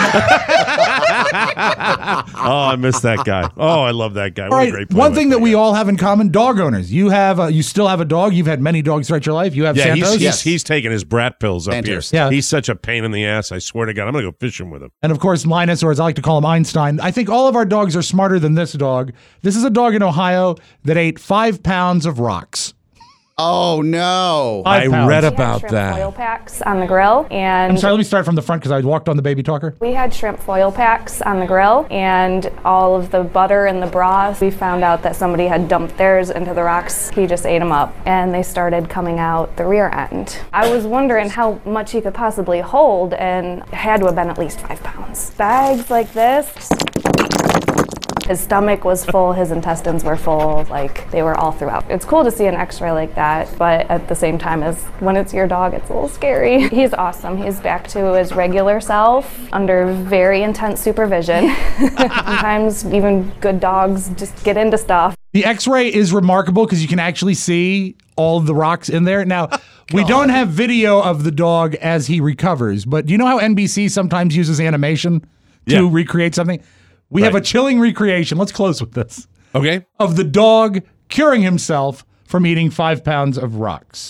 Oh, I miss that guy. Oh, I love that guy. All What a right, great player. one thing that we all have in common: dog owners. You have, you still have a dog. You've had many dogs throughout your life. You have Santos. He's taking his brat pills up Santos. here. Yeah. He's such a pain in the ass. I swear to God, I'm going to go fishing with him. And of course, Linus, or as I like to call him, Einstein. I think all of our dogs are smarter than this dog. This is a dog in Ohio that ate 5 pounds of rocks. Oh, no. I read We had about shrimp that. foil packs on the grill, and I'm sorry, let me start from the front because I walked on the baby talker. we had shrimp foil packs on the grill, and all of the butter and the broth, we found out that somebody had dumped theirs into the rocks. He just ate them up, and they started coming out the rear end. I was wondering how much he could possibly hold, and it had to have been at least 5 pounds. Bags like this, His stomach was full, his intestines were full, like they were all throughout. It's cool to see an x-ray like that, but at the same time as when it's your dog, it's a little scary. He's awesome. He's back to his regular self under very intense supervision. Sometimes even good dogs just get into stuff. The x-ray is remarkable because you can actually see all of the rocks in there. Now, we don't have video of the dog as he recovers, but do you know how NBC sometimes uses animation to recreate something? We have a chilling recreation. Let's close with this. Okay. Of the dog curing himself from eating 5 pounds of rocks.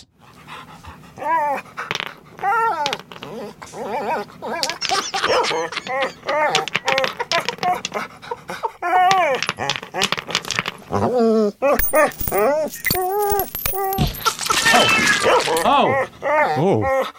Oh.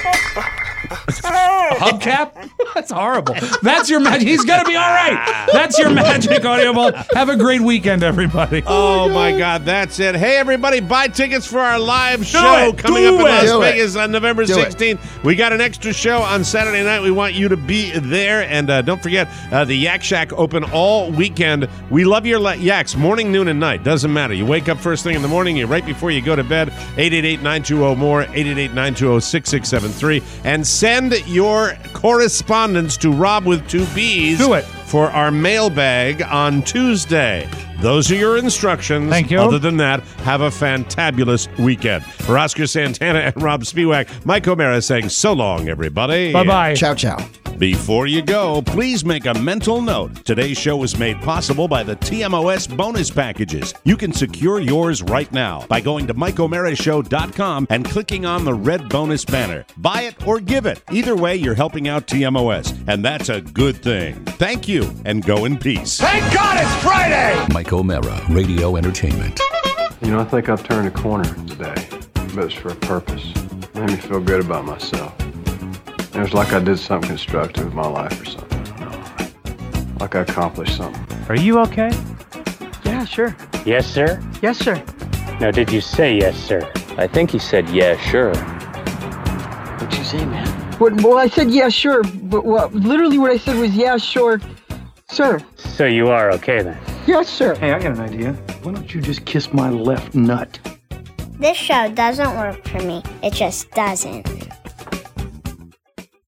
Hubcap? That's horrible. That's your magic. He's going to be all right. That's your magic audio vault. Have a great weekend, everybody. Oh, my God. That's it. Hey, everybody, buy tickets for our live show coming up in Las Vegas on November 16th. We got an extra show on Saturday night. We want you to be there. And don't forget, the Yak Shack open all weekend. We love your yaks, morning, noon, and night. Doesn't matter. You wake up first thing in the morning, you're right before you go to bed. 888-920-MORE, 888-920-6673. And send your correspondence to Rob with 2 B's. Do it. For our mailbag on Tuesday. Those are your instructions. Thank you. Other than that, have a fantabulous weekend. For Oscar Santana and Rob Spiewak, Mike O'Mara saying so long, everybody. Bye-bye. Ciao, ciao. Before you go, please make a mental note. Today's show was made possible by the TMOS bonus packages. You can secure yours right now by going to MikeO'MaraShow.com and clicking on the red bonus banner. Buy it or give it. Either way, you're helping out TMOS, and that's a good thing. Thank you, and go in peace. Thank God it's Friday! Mike O'Mara, Radio Entertainment. You know, I think I've turned a corner today, but it's for a purpose. It made me feel good about myself. It was like I did something constructive with my life or something. Like I accomplished something. Are you okay? Yeah, sure. Yes, sir? Yes, sir. Now, did you say yes, sir? I think he said, yeah, sure. What'd you say, man? Well, I said, yeah, sure. But literally what I said was, yeah, sure, sir. So you are okay then? Yes, sir. Hey, I got an idea. Why don't you just kiss my left nut? This show doesn't work for me. It just doesn't.